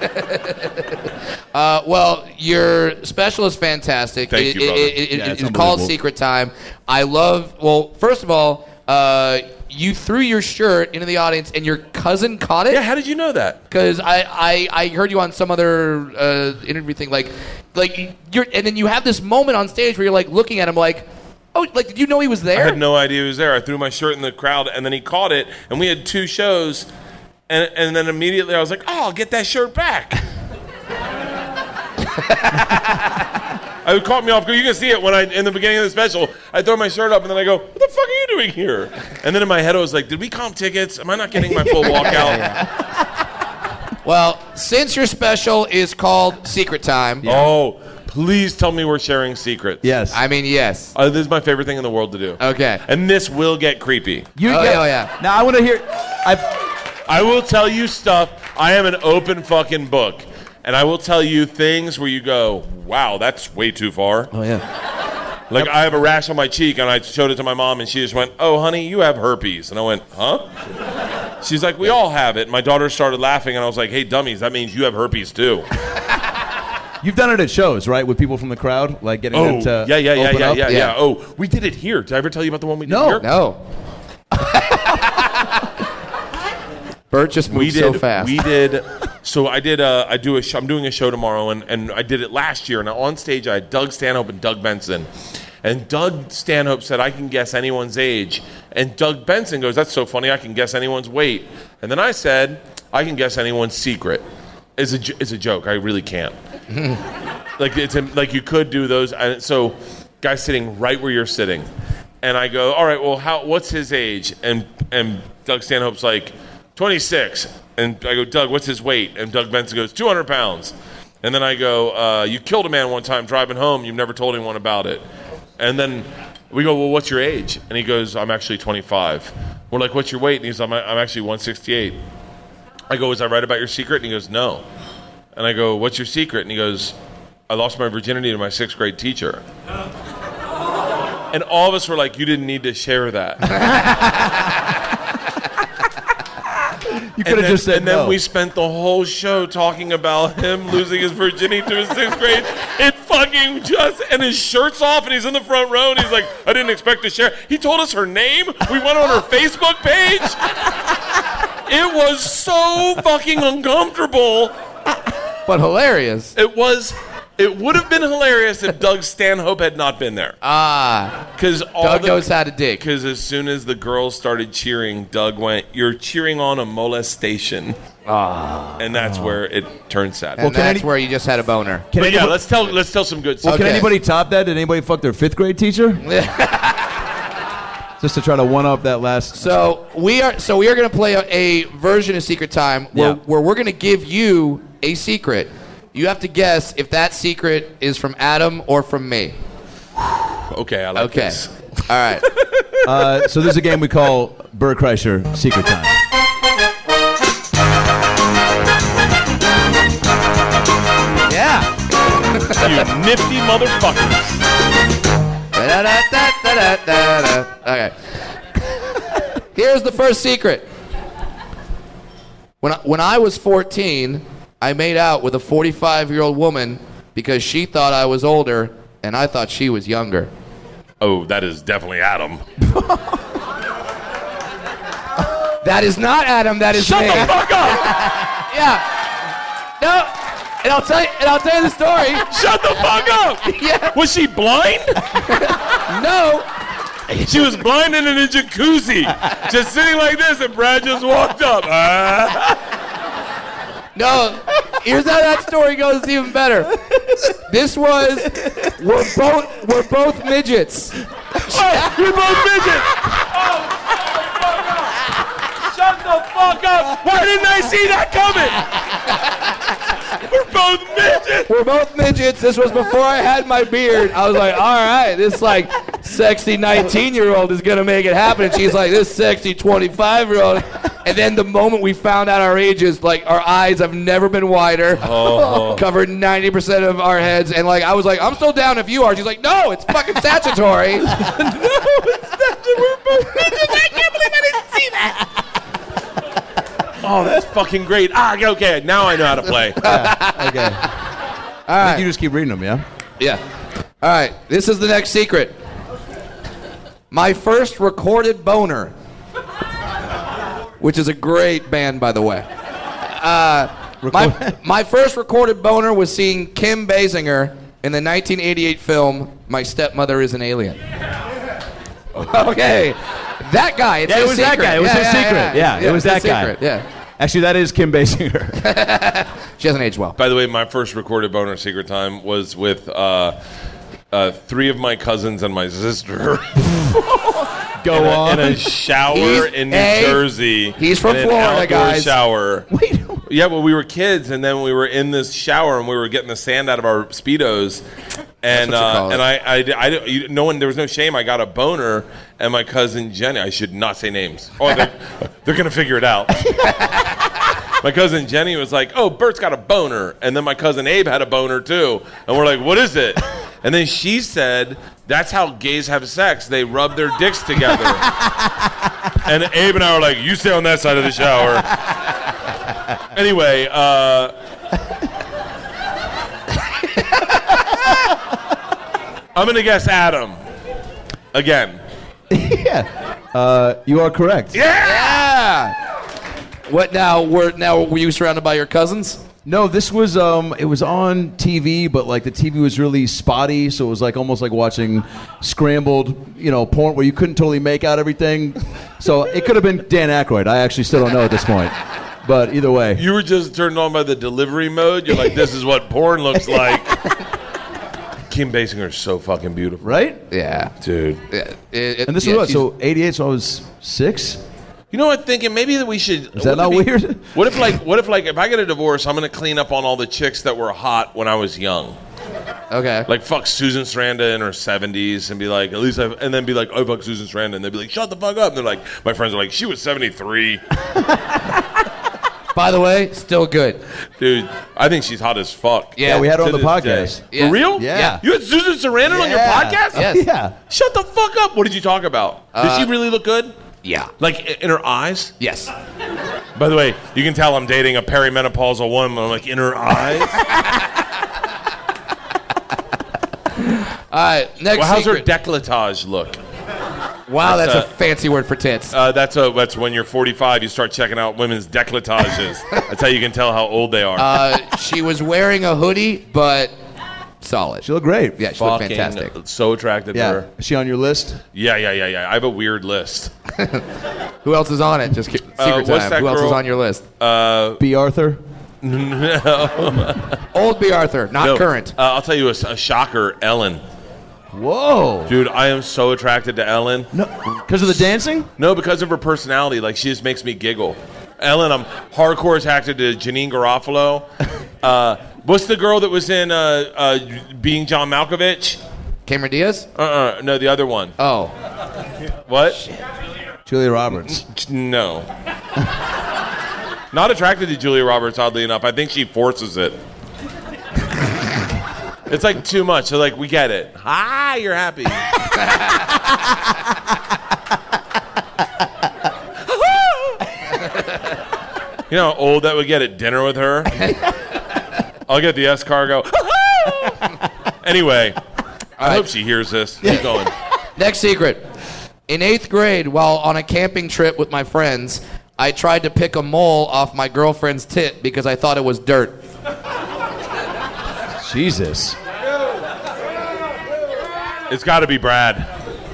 Uh, well, your special is fantastic. Thank It- you, it- brother. it- it- Yeah, it's it's called unbelievable. Secret Time. I love, well, first of all, uh, you threw your shirt into the audience and your cousin caught it? Yeah, how did you know that? Because I, I, I heard you on some other uh, interview thing, like, like you're, and then you have this moment on stage where you're like looking at him like, oh, like, did you know he was there? I had no idea he was there. I threw my shirt in the crowd, and then he caught it, and we had two shows, and, and then immediately I was like, oh, I'll get that shirt back. It caught me off guard. You can see it when I, in the beginning of the special, I throw my shirt up, and then I go, what the fuck are you doing here? And then in my head, I was like, did we comp tickets? Am I not getting my full walkout? Well, since your special is called Secret Time, Oh, please tell me we're sharing secrets. Yes. I mean, yes. Uh, this is my favorite thing in the world to do. Okay. And this will get creepy. You Oh, get, yeah, oh, yeah. Now I want to hear. I've, I will tell you stuff. I am an open fucking book. And I will tell you things where you go, wow, that's way too far. oh yeah. Like, I have a rash on my cheek, and I showed it to my mom, and she just went, oh, honey, you have herpes. And I went, huh? She's like, we all have it. And my daughter started laughing, and I was like, hey, dummies, that means you have herpes, too. You've done it at shows, right? With people from the crowd, like getting Oh, them to yeah, yeah, yeah, open yeah, up? yeah, Yeah. yeah. Oh, we did it here. Did I ever tell you about the one we did No. here? No. Bert just moved We did. so fast. We did. So I did. Uh, I do a. Sh- I'm doing a show tomorrow, and, and I did it last year. And on stage, I had Doug Stanhope and Doug Benson. And Doug Stanhope said, "I can guess anyone's age." And Doug Benson goes, "That's so funny. I can guess anyone's weight." And then I said, "I can guess anyone's secret." It's a. It's a joke. I really can't. Like it's a, like you could do those. And so, guy's sitting right where you're sitting, and I go, "All right. Well, how? What's his age?" And and Doug Stanhope's like, twenty-six. And I go, Doug, what's his weight? And Doug Benson goes, two hundred pounds. And then I go, uh, you killed a man one time driving home. You've never told anyone about it. And then we go, well, what's your age? And he goes, I'm actually twenty-five. We're like, what's your weight? And he's like, I'm actually one sixty-eight. I go, was I right about your secret? And he goes, no. And I go, what's your secret? And he goes, I lost my virginity to my sixth grade teacher. And all of us were like, you didn't need to share that. You could have just said And then no. we spent the whole show talking about him losing his virginity to his sixth grade. It fucking just, and his shirt's off, and he's in the front row, and he's like, I didn't expect to share. He told us her name. We went on her Facebook page. It was so fucking uncomfortable. But hilarious. It was. It would have been hilarious if Doug Stanhope had not been there. Ah. Because Doug knows how to dig. Because as soon as the girls started cheering, Doug went, "You're cheering on a molestation." Ah. And that's where it turned sad. And that's where you just had a boner. But yeah, let's tell let's tell some good Well, stories. can anybody top that? Did anybody fuck their fifth grade teacher? Just to try to one up that last. So we are. So we are going to play a, a version of Secret Time where, Yeah. where we're going to give you a secret. You have to guess if that secret is from Adam or from me. Okay, I like okay. this. All right. Uh, so this is a game we call Bert Kreischer Secret Time. Yeah. You nifty motherfuckers. Da-da-da-da-da-da-da. Okay. Here's the first secret. When I, when I was fourteen, I made out with a forty-five-year-old woman because she thought I was older and I thought she was younger. Oh, that is definitely Adam. That is not Adam. That is Shut me. the fuck up! Yeah. No. And I'll tell you. And I'll tell you the story. Shut the fuck up! Yeah. Was she blind? No. She was blind and in a jacuzzi, just sitting like this, and Brad just walked up. Ah. No, here's how that story goes. It's even better. This was we're both we're both midgets. Oh, we're both midgets. Oh, shut the fuck up! Why didn't I see that coming? We're both midgets. We're both midgets. This was before I had my beard. I was like, all right, this like sexy nineteen-year-old is gonna make it happen. And she's like, this sexy twenty-five-year-old. And then the moment we found out our ages, like our eyes have never been wider, Oh. covered ninety percent of our heads, and like I was like, I'm still down if you are. She's like, no, it's fucking statutory. No, it's statutory. We're both midgets. I can't believe I didn't see that. Oh, that's fucking great. Ah, okay, now I know how to play. Yeah, okay. All right. You just keep reading them, yeah? Yeah. All right. This is the next secret. My first recorded boner, which is a great band, by the way. Uh, my, my first recorded boner was seeing Kim Basinger in the nineteen eighty-eight film My Stepmother is an Alien. Okay. That guy. It's Yeah, it his was secret. that guy. It was yeah, his yeah, secret. Yeah, Yeah, it was it's that his guy. secret. Yeah. Actually, that is Kim Basinger. She hasn't aged well. By the way, my first recorded boner secret time was with uh, uh, three of my cousins and my sister. Go in a, on. in a shower He's- in New hey, Jersey. he's from in an Florida, outdoor guys. Shower. Yeah, well, we were kids, and then we were in this shower, and we were getting the sand out of our speedos, and That's what you uh, call and it. I, I, I, you, no one, there was no shame. I got a boner, and my cousin Jenny. I should not say names. Oh, they're, they're gonna figure it out. My cousin Jenny was like, "Oh, Bert's got a boner," and then my cousin Abe had a boner too, and we're like, "What is it?" And then she said, "That's how gays have sex. They rub their dicks together." And Abe and I were like, "You stay on that side of the shower." Anyway, uh, I'm gonna guess Adam again. Yeah. Uh, you are correct. Yeah. What now? Were now were you surrounded by your cousins? No, this was um, it was on T V, but like the T V was really spotty, so it was like almost like watching scrambled, you know, porn where you couldn't totally make out everything. So it could have been Dan Aykroyd. I actually still don't know at this point, but either way, You were just turned on by the delivery mode. You're like, "This is what porn looks like." Kim Basinger is so fucking beautiful, right? Yeah, dude. Yeah, it- it- And this yeah, was what? she's- So eighty-eight. So I was six. You know what? Thinking maybe that we should. Is that not wouldn't it weird? Be, what if like what if like if I get a divorce, I'm gonna clean up on all the chicks that were hot when I was young. Okay. Like fuck Susan Sarandon in her seventies and be like, at least I and then be like, oh fuck Susan Sarandon, and they'd be like, shut the fuck up. And they're like, my friends are like, she was seventy-three. By the way, still good. Dude, I think she's hot as fuck. Yeah, Yeah, we had her on To the this podcast. day. For real? Yeah. Yeah. You had Susan Sarandon on your Yeah. podcast? Yes. Yeah. Shut the fuck up. What did you talk about? Did Uh, she really look good? Yeah. Like i- in her eyes? Yes. By the way, you can tell I'm dating a perimenopausal woman. I'm like, in her eyes? All right, next Well, how's her secret. décolletage look? wow, that's, that's, a uh, fancy word for tits. Uh, that's a, that's when you're forty-five, you start checking out women's décolletage. That's how you can tell how old they are. Uh, she was wearing a hoodie, but solid. She looked great. Yeah, she looked Fucking fantastic. So attracted to Yeah. her. Is she on your list? Yeah, yeah, yeah, yeah. I have a weird list. Who else is on it? Just ki- secret Uh, what's time. that Who else is girl? on your list? Uh, B. Arthur? Old B. Arthur, not no, current. Uh, I'll tell you a, a shocker, Ellen. Whoa. Dude, I am so attracted to Ellen. No, because of the dancing? No, because of her personality. Like, she just makes me giggle. Ellen, I'm hardcore attracted to Janine Garofalo. Uh, what's the girl that was in uh, uh, Being John Malkovich? Cameron Diaz? Uh-uh. No, the other one. Oh. What? Julia Roberts. No. Not attracted to Julia Roberts, oddly enough. I think she forces it. It's like too much. So like, we get it. Ah, you're happy. You know how old that would get at dinner with her? I'll get the escargot. Anyway, I right. hope she hears this. Keep going. Next secret. In eighth grade, while on a camping trip with my friends, I tried to pick a mole off my girlfriend's tit because I thought it was dirt. Jesus. It's got to be Brad.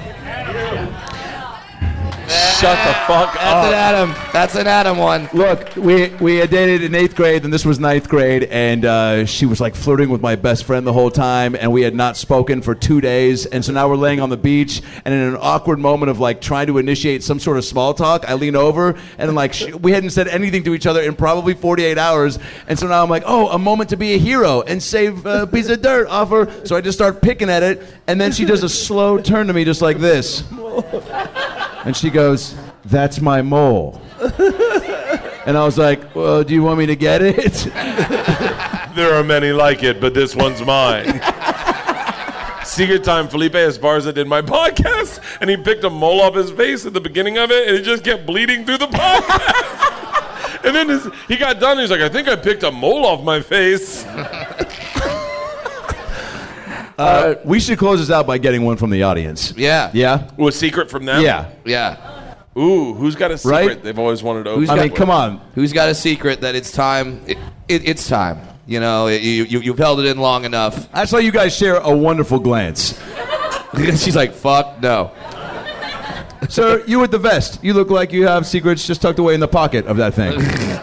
Shut the fuck That's up. an Adam. That's an Adam one. Look, we we had dated in eighth grade, and this was ninth grade, and uh, she was like flirting with my best friend the whole time, and we had not spoken for two days, and so now we're laying on the beach, and in an awkward moment of like trying to initiate some sort of small talk, I lean over, and like sh- we hadn't said anything to each other in probably forty-eight hours, and so now I'm like, oh, a moment to be a hero and save a piece of dirt off her, so I just start picking at it, and then she does a slow turn to me just like this. And she goes, that's my mole. And I was like, well, do you want me to get it? There are many like it, but this one's mine. Secret time, Felipe Esparza did my podcast, and he picked a mole off his face at the beginning of it, and it just kept bleeding through the podcast. And then his, he got done, he's like, I think I picked a mole off my face. Uh, we should close this out by getting one from the audience. Yeah. Yeah? Well, a secret from them? Yeah. Yeah. Ooh, who's got a secret Right? they've always wanted to open? Who's I got- mean, come on. Who's got a secret that it's time? It, it, it's time. You know, it, you, you, you've held it in long enough. I saw you guys share a wonderful glance. She's like, fuck no. Sir, you with the vest. You look like you have secrets just tucked away in the pocket of that thing.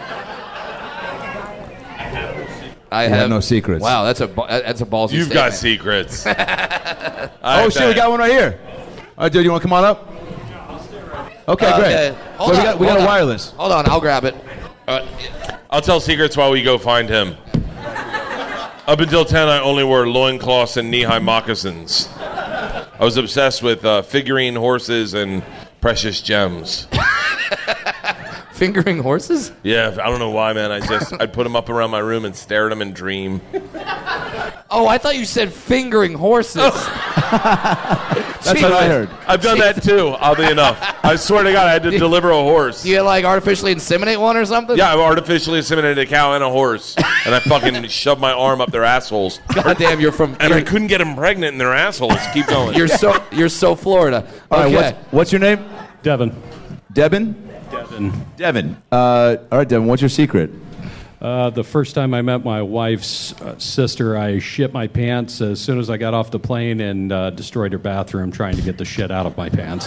I You have have no secrets. Wow, that's a ba- that's a ballsy You've statement. got secrets. Oh, shit, we got one right here. All right, dude, you want to come on up? Okay, Uh, great. okay. Hold So we on, got, we got hold a on. wireless. Hold on, I'll grab it. Uh, I'll tell secrets while we go find him. Up until ten, I only wore loincloths and knee-high moccasins. I was obsessed with uh, figurine horses and precious gems. fingering horses? Yeah, I don't know why, man. I just I'd put them up around my room and stare at them and dream. Oh, I thought you said fingering horses. That's what I heard. I've done that too, oddly enough. I swear to God, I had to deliver a horse. You like artificially inseminate one or something? Yeah, I artificially inseminated a cow and a horse, and I fucking shoved my arm up their assholes. God damn, you're from. And you're, I couldn't get them pregnant in their assholes. Keep going. You're so you're so Florida. All right, Okay. what's, what's your name? Devin. Devin? Devin. Devin. Uh, all right, Devin, what's your secret? Uh, the first time I met my wife's uh, sister, I shit my pants as soon as I got off the plane and uh, destroyed her bathroom trying to get the shit out of my pants.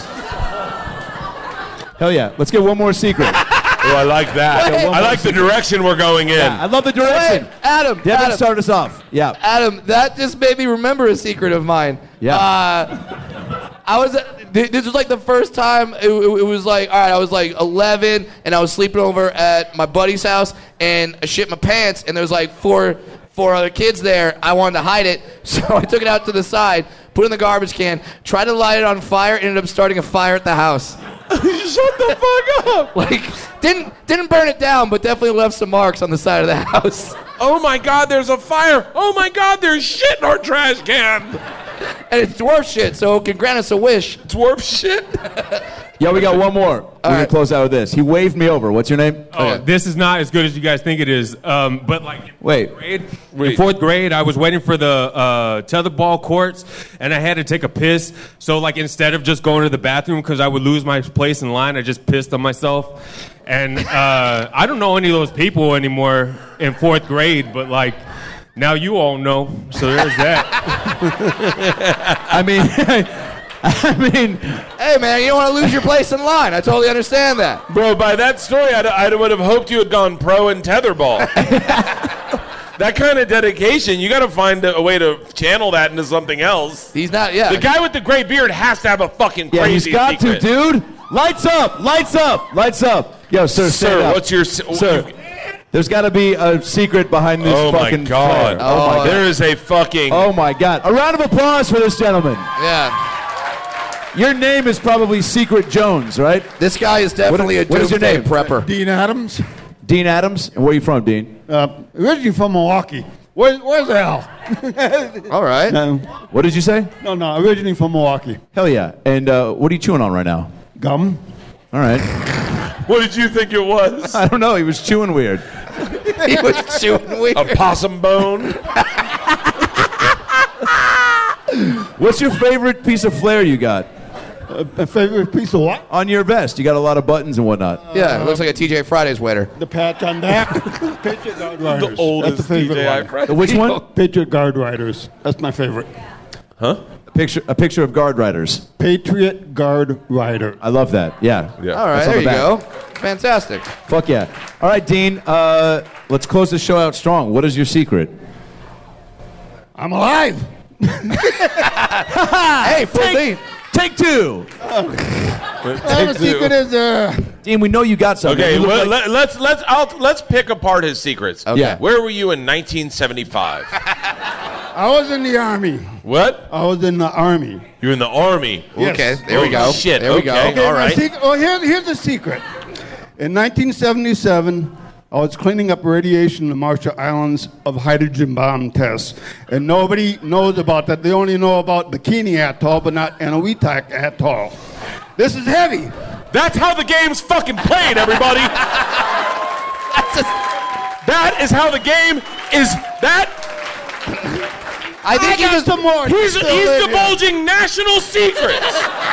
Hell yeah. Let's get one more secret. Oh, I like that. Wait. I like the direction we're going in. Yeah, I love the direction. Wait, Adam, Devin, Adam, start us off. Yeah. Adam, that just made me remember a secret of mine. Yeah. Uh, I was. th- This was like the first time. It, it was like, all right, I was like eleven, and I was sleeping over at my buddy's house, and I shit my pants, and there was like four, four other kids there. I wanted to hide it, so I took it out to the side, put it in the garbage can, tried to light it on fire, ended up starting a fire at the house. Shut the fuck up! Like, didn't didn't burn it down, but definitely left some marks on the side of the house. Oh my God, there's a fire! Oh my God, there's shit in our trash can! And it's dwarf shit, so it can grant us a wish. Dwarf shit? Yo, we got one more. We're going to close out with this. He waved me over. What's your name? Oh, this is not as good as you guys think it is. Um, but like in Wait. fourth grade, in fourth grade, I was waiting for the uh, tetherball courts, and I had to take a piss. So like instead of just going to the bathroom because I would lose my place in line, I just pissed on myself. And uh, I don't know any of those people anymore in fourth grade, but like now you all know. So there's that. I mean, I mean, hey man, you don't want to lose your place in line. I totally understand that. Bro, by that story, I, I would have hoped you had gone pro in tetherball. That kind of dedication, you got to find a, a way to channel that into something else. He's not, yeah. The guy with the gray beard has to have a fucking yeah, crazy he's got secret. to, dude. Lights up, lights up, lights up. Yo, sir, stand Sir, up. what's your... Sir, there's got to be a secret behind this Oh my fucking God. flare. Oh, my God. There is a fucking... Oh, my God. A round of applause for this gentleman. Yeah. Your name is probably Secret Jones, right? This guy is definitely what, a what is your doomsday name? prepper. Dean Adams. Dean Adams? And where are you from, Dean? Uh, originally from Milwaukee. Where, where's the hell? All right. No, What did you say? no, no, originally from Milwaukee. Hell yeah. And uh, what are you chewing on right now? Gum. All right. What did you think it was? I don't know. He was chewing weird. He was chewing weird. A possum bone? What's your favorite piece of flair you got? Uh, a favorite piece of what? On your vest. You got a lot of buttons and whatnot. Yeah, it looks like a T J Fridays sweater. The patch on that. Patriot Guard Riders. The oldest That's the favorite D J I one. Friday. Which one? Patriot Guard Riders. That's my favorite. Huh? A picture, a picture of guard riders. Patriot Guard Rider. I love that. Yeah. Yeah. All right, That's on there you the go. back. Fantastic. Fuck yeah. All right, Dean. Uh, let's close the show out strong. What is your secret? I'm alive. Hey, full take, Dean. take two. My secret is uh, Dean, we know you got something. Okay, You look well, like- let, let's let's I'll, let's pick apart his secrets. Okay. Yeah. Where were you in nineteen seventy-five? I was in the army. What? I was in the army. You're in the army. Yes. Okay, there we Oh, go. shit, There we okay. go. Okay, All my right. secret- oh, here, here's the secret. In nineteen seventy-seven, I was cleaning up radiation in the Marshall Islands of hydrogen bomb tests. And nobody knows about that. They only know about Bikini Atoll, but not Eniwetok Atoll. This is heavy. That's how the game's fucking played, everybody. That's a, That is how the game is. That I think I he got just. some more. he's Still he's in here. divulging national secrets.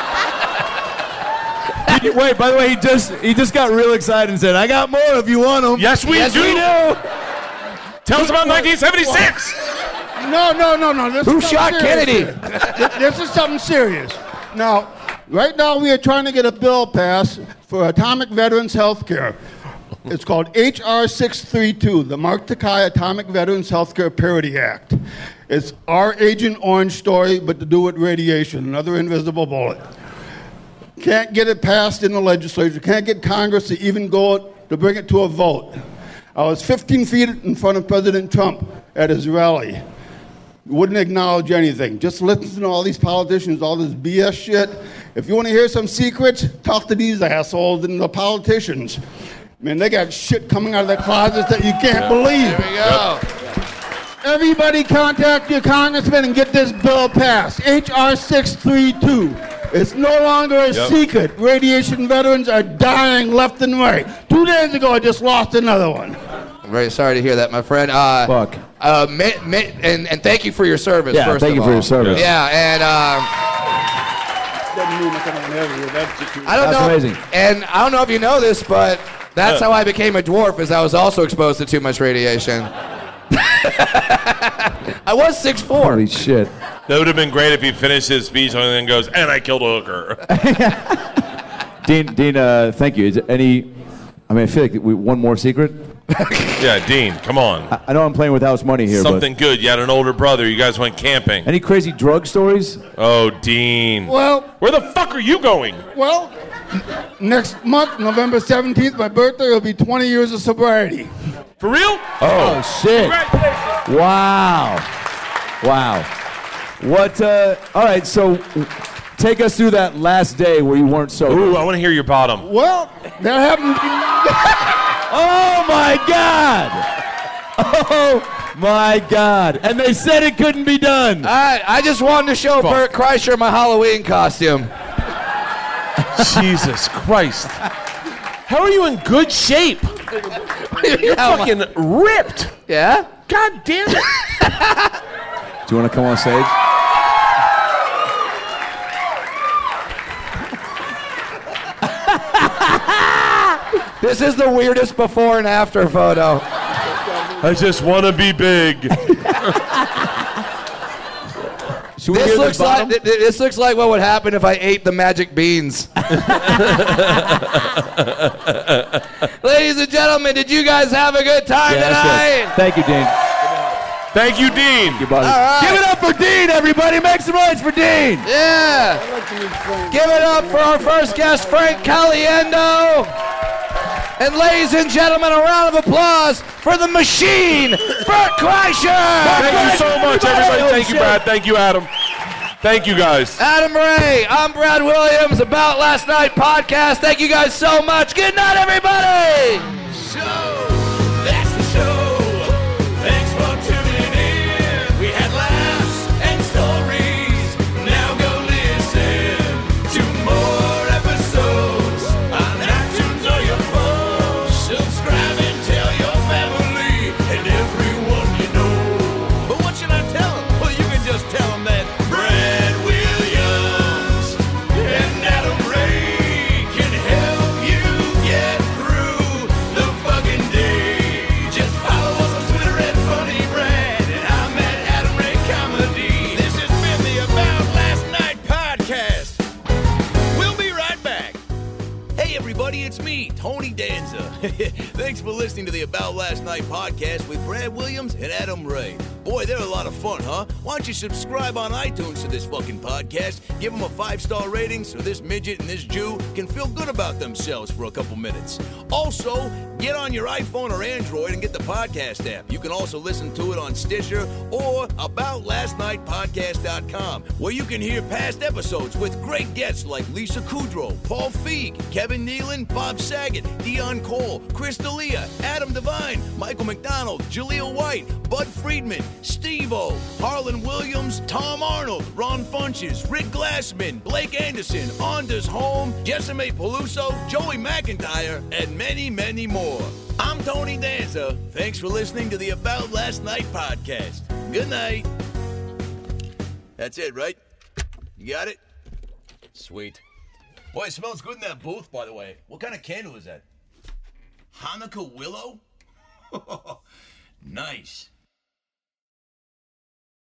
Did you- wait, by the way, he just he just got real excited and said, "I got more if you want them." Yes, we Yes, do. we do. Tell us about nineteen seventy-six. No, no, no, no. This Who is something shot serious Kennedy? here. Th- This is something serious. Now, right now we are trying to get a bill passed for atomic veterans health care. It's called H R six thirty-two, the Mark Takai Atomic Veterans Healthcare Parity Act. It's our Agent Orange story, but to do with radiation, another invisible bullet. Can't get it passed in the legislature. Can't get Congress to even go to bring it to a vote. I was fifteen feet in front of President Trump at his rally. Wouldn't acknowledge anything. Just listen to all these politicians, all this B S shit. If you want to hear some secrets, talk to these assholes and the politicians. Man, they got shit coming out of their closets that you can't believe. There we go. Everybody contact your congressman and get this bill passed. H R six thirty-two. It's no longer a Yep. secret. Radiation veterans are dying left and right. Two days ago, I just lost another one. I'm very sorry to hear that, my friend. Uh, Fuck. Uh, ma- ma- and, and thank you for your service, Yeah, first thank of you for all. your service. Yeah, and um, Doesn't mean nothing on every- that's just- I don't That's know. amazing. And I don't know if you know this, but that's how I became a dwarf, is I was also exposed to too much radiation. I was six foot four. Holy shit. That would have been great if he finished his speech and then goes, and I killed a hooker. Dean, Dean, uh, thank you. Is there any? I mean, I feel like we one more secret. Yeah, Dean, come on. I, I know I'm playing with house money here, Something good. You had an older brother. You guys went camping. but any crazy drug stories? Oh, Dean. Well, Where the fuck are you going? well, next month, November seventeenth, my birthday, will be twenty years of sobriety. For real? Oh, shit. Wow. Wow. What, uh, all right, so take us through that last day where you weren't sober. Ooh, I want to hear your bottom. Well, that happened. Oh, my God. Oh, my God. And they said it couldn't be done. All right, I just wanted to show Bert Kreischer my Halloween costume. Jesus Christ. How are you in good shape? You're Yeah, fucking ripped. Yeah? God damn it. Do you want to come on stage? This is the weirdest before and after photo. I just want to be big. Should we This hear the looks like bottom? th- th- this looks like what would happen if I ate the magic beans. Ladies and gentlemen, did you guys have a good time Yeah, that's tonight? it. Thank you, Dean. Thank you, Dean. Thank you, buddy. All right. Give it up for Dean, everybody. Make some noise for Dean. Yeah. Give it up for our first guest, Frank Caliendo. And ladies and gentlemen, a round of applause for the machine, Bert Kreischer. Thank you so much, everybody. Thank you, Brad. Thank you, Adam. Thank you, guys. Adam Ray, I'm Brad Williams, About Last Night podcast. Thank you guys so much. Good night, everybody. So, that's the show. Thanks for tuning in. We had laughs and stories. Now go listen to more episodes on iTunes or your phone. Subscribe and tell your family and everyone you know. But what should I tell them? Well, you can just tell them that Brad Williams and Adam Ray can help you get through the fucking day. Just follow us on Twitter at Funny Brad, and I'm at Adam Ray Comedy. This has been the About Last Night podcast. We'll be right back. Hey everybody, it's me, Tony Danza. Thanks for listening to the About Last Night podcast with Brad Williams and Adam Ray. Boy, they're a lot of fun, huh? Why don't you subscribe on iTunes to this fucking podcast, give them a five-star rating so this midget and this Jew can feel good about themselves for a couple minutes. Also, get on your iPhone or Android and get the podcast app. You can also listen to it on Stitcher or about last night podcast dot com, where you can hear past episodes with great guests like Lisa Kudrow, Paul Feig, Kevin Nealon, Bob Saget, Dion Cole, Chris D'Elia, Adam Devine, Michael McDonald, Jaleel White, Bud Friedman, Steve-O, Harlan Williams, Tom Arnold, Ron Funches, Rick Glassman, Blake Anderson, Anders Holm, Jessime Peluso, Joey McIntyre, and many, many more. I'm Tony Danza. Thanks for listening to the About Last Night podcast. Good night. That's it, right? You got it? Sweet. Boy, it smells good in that booth, by the way. What kind of candle is that? Hanukkah willow? Nice.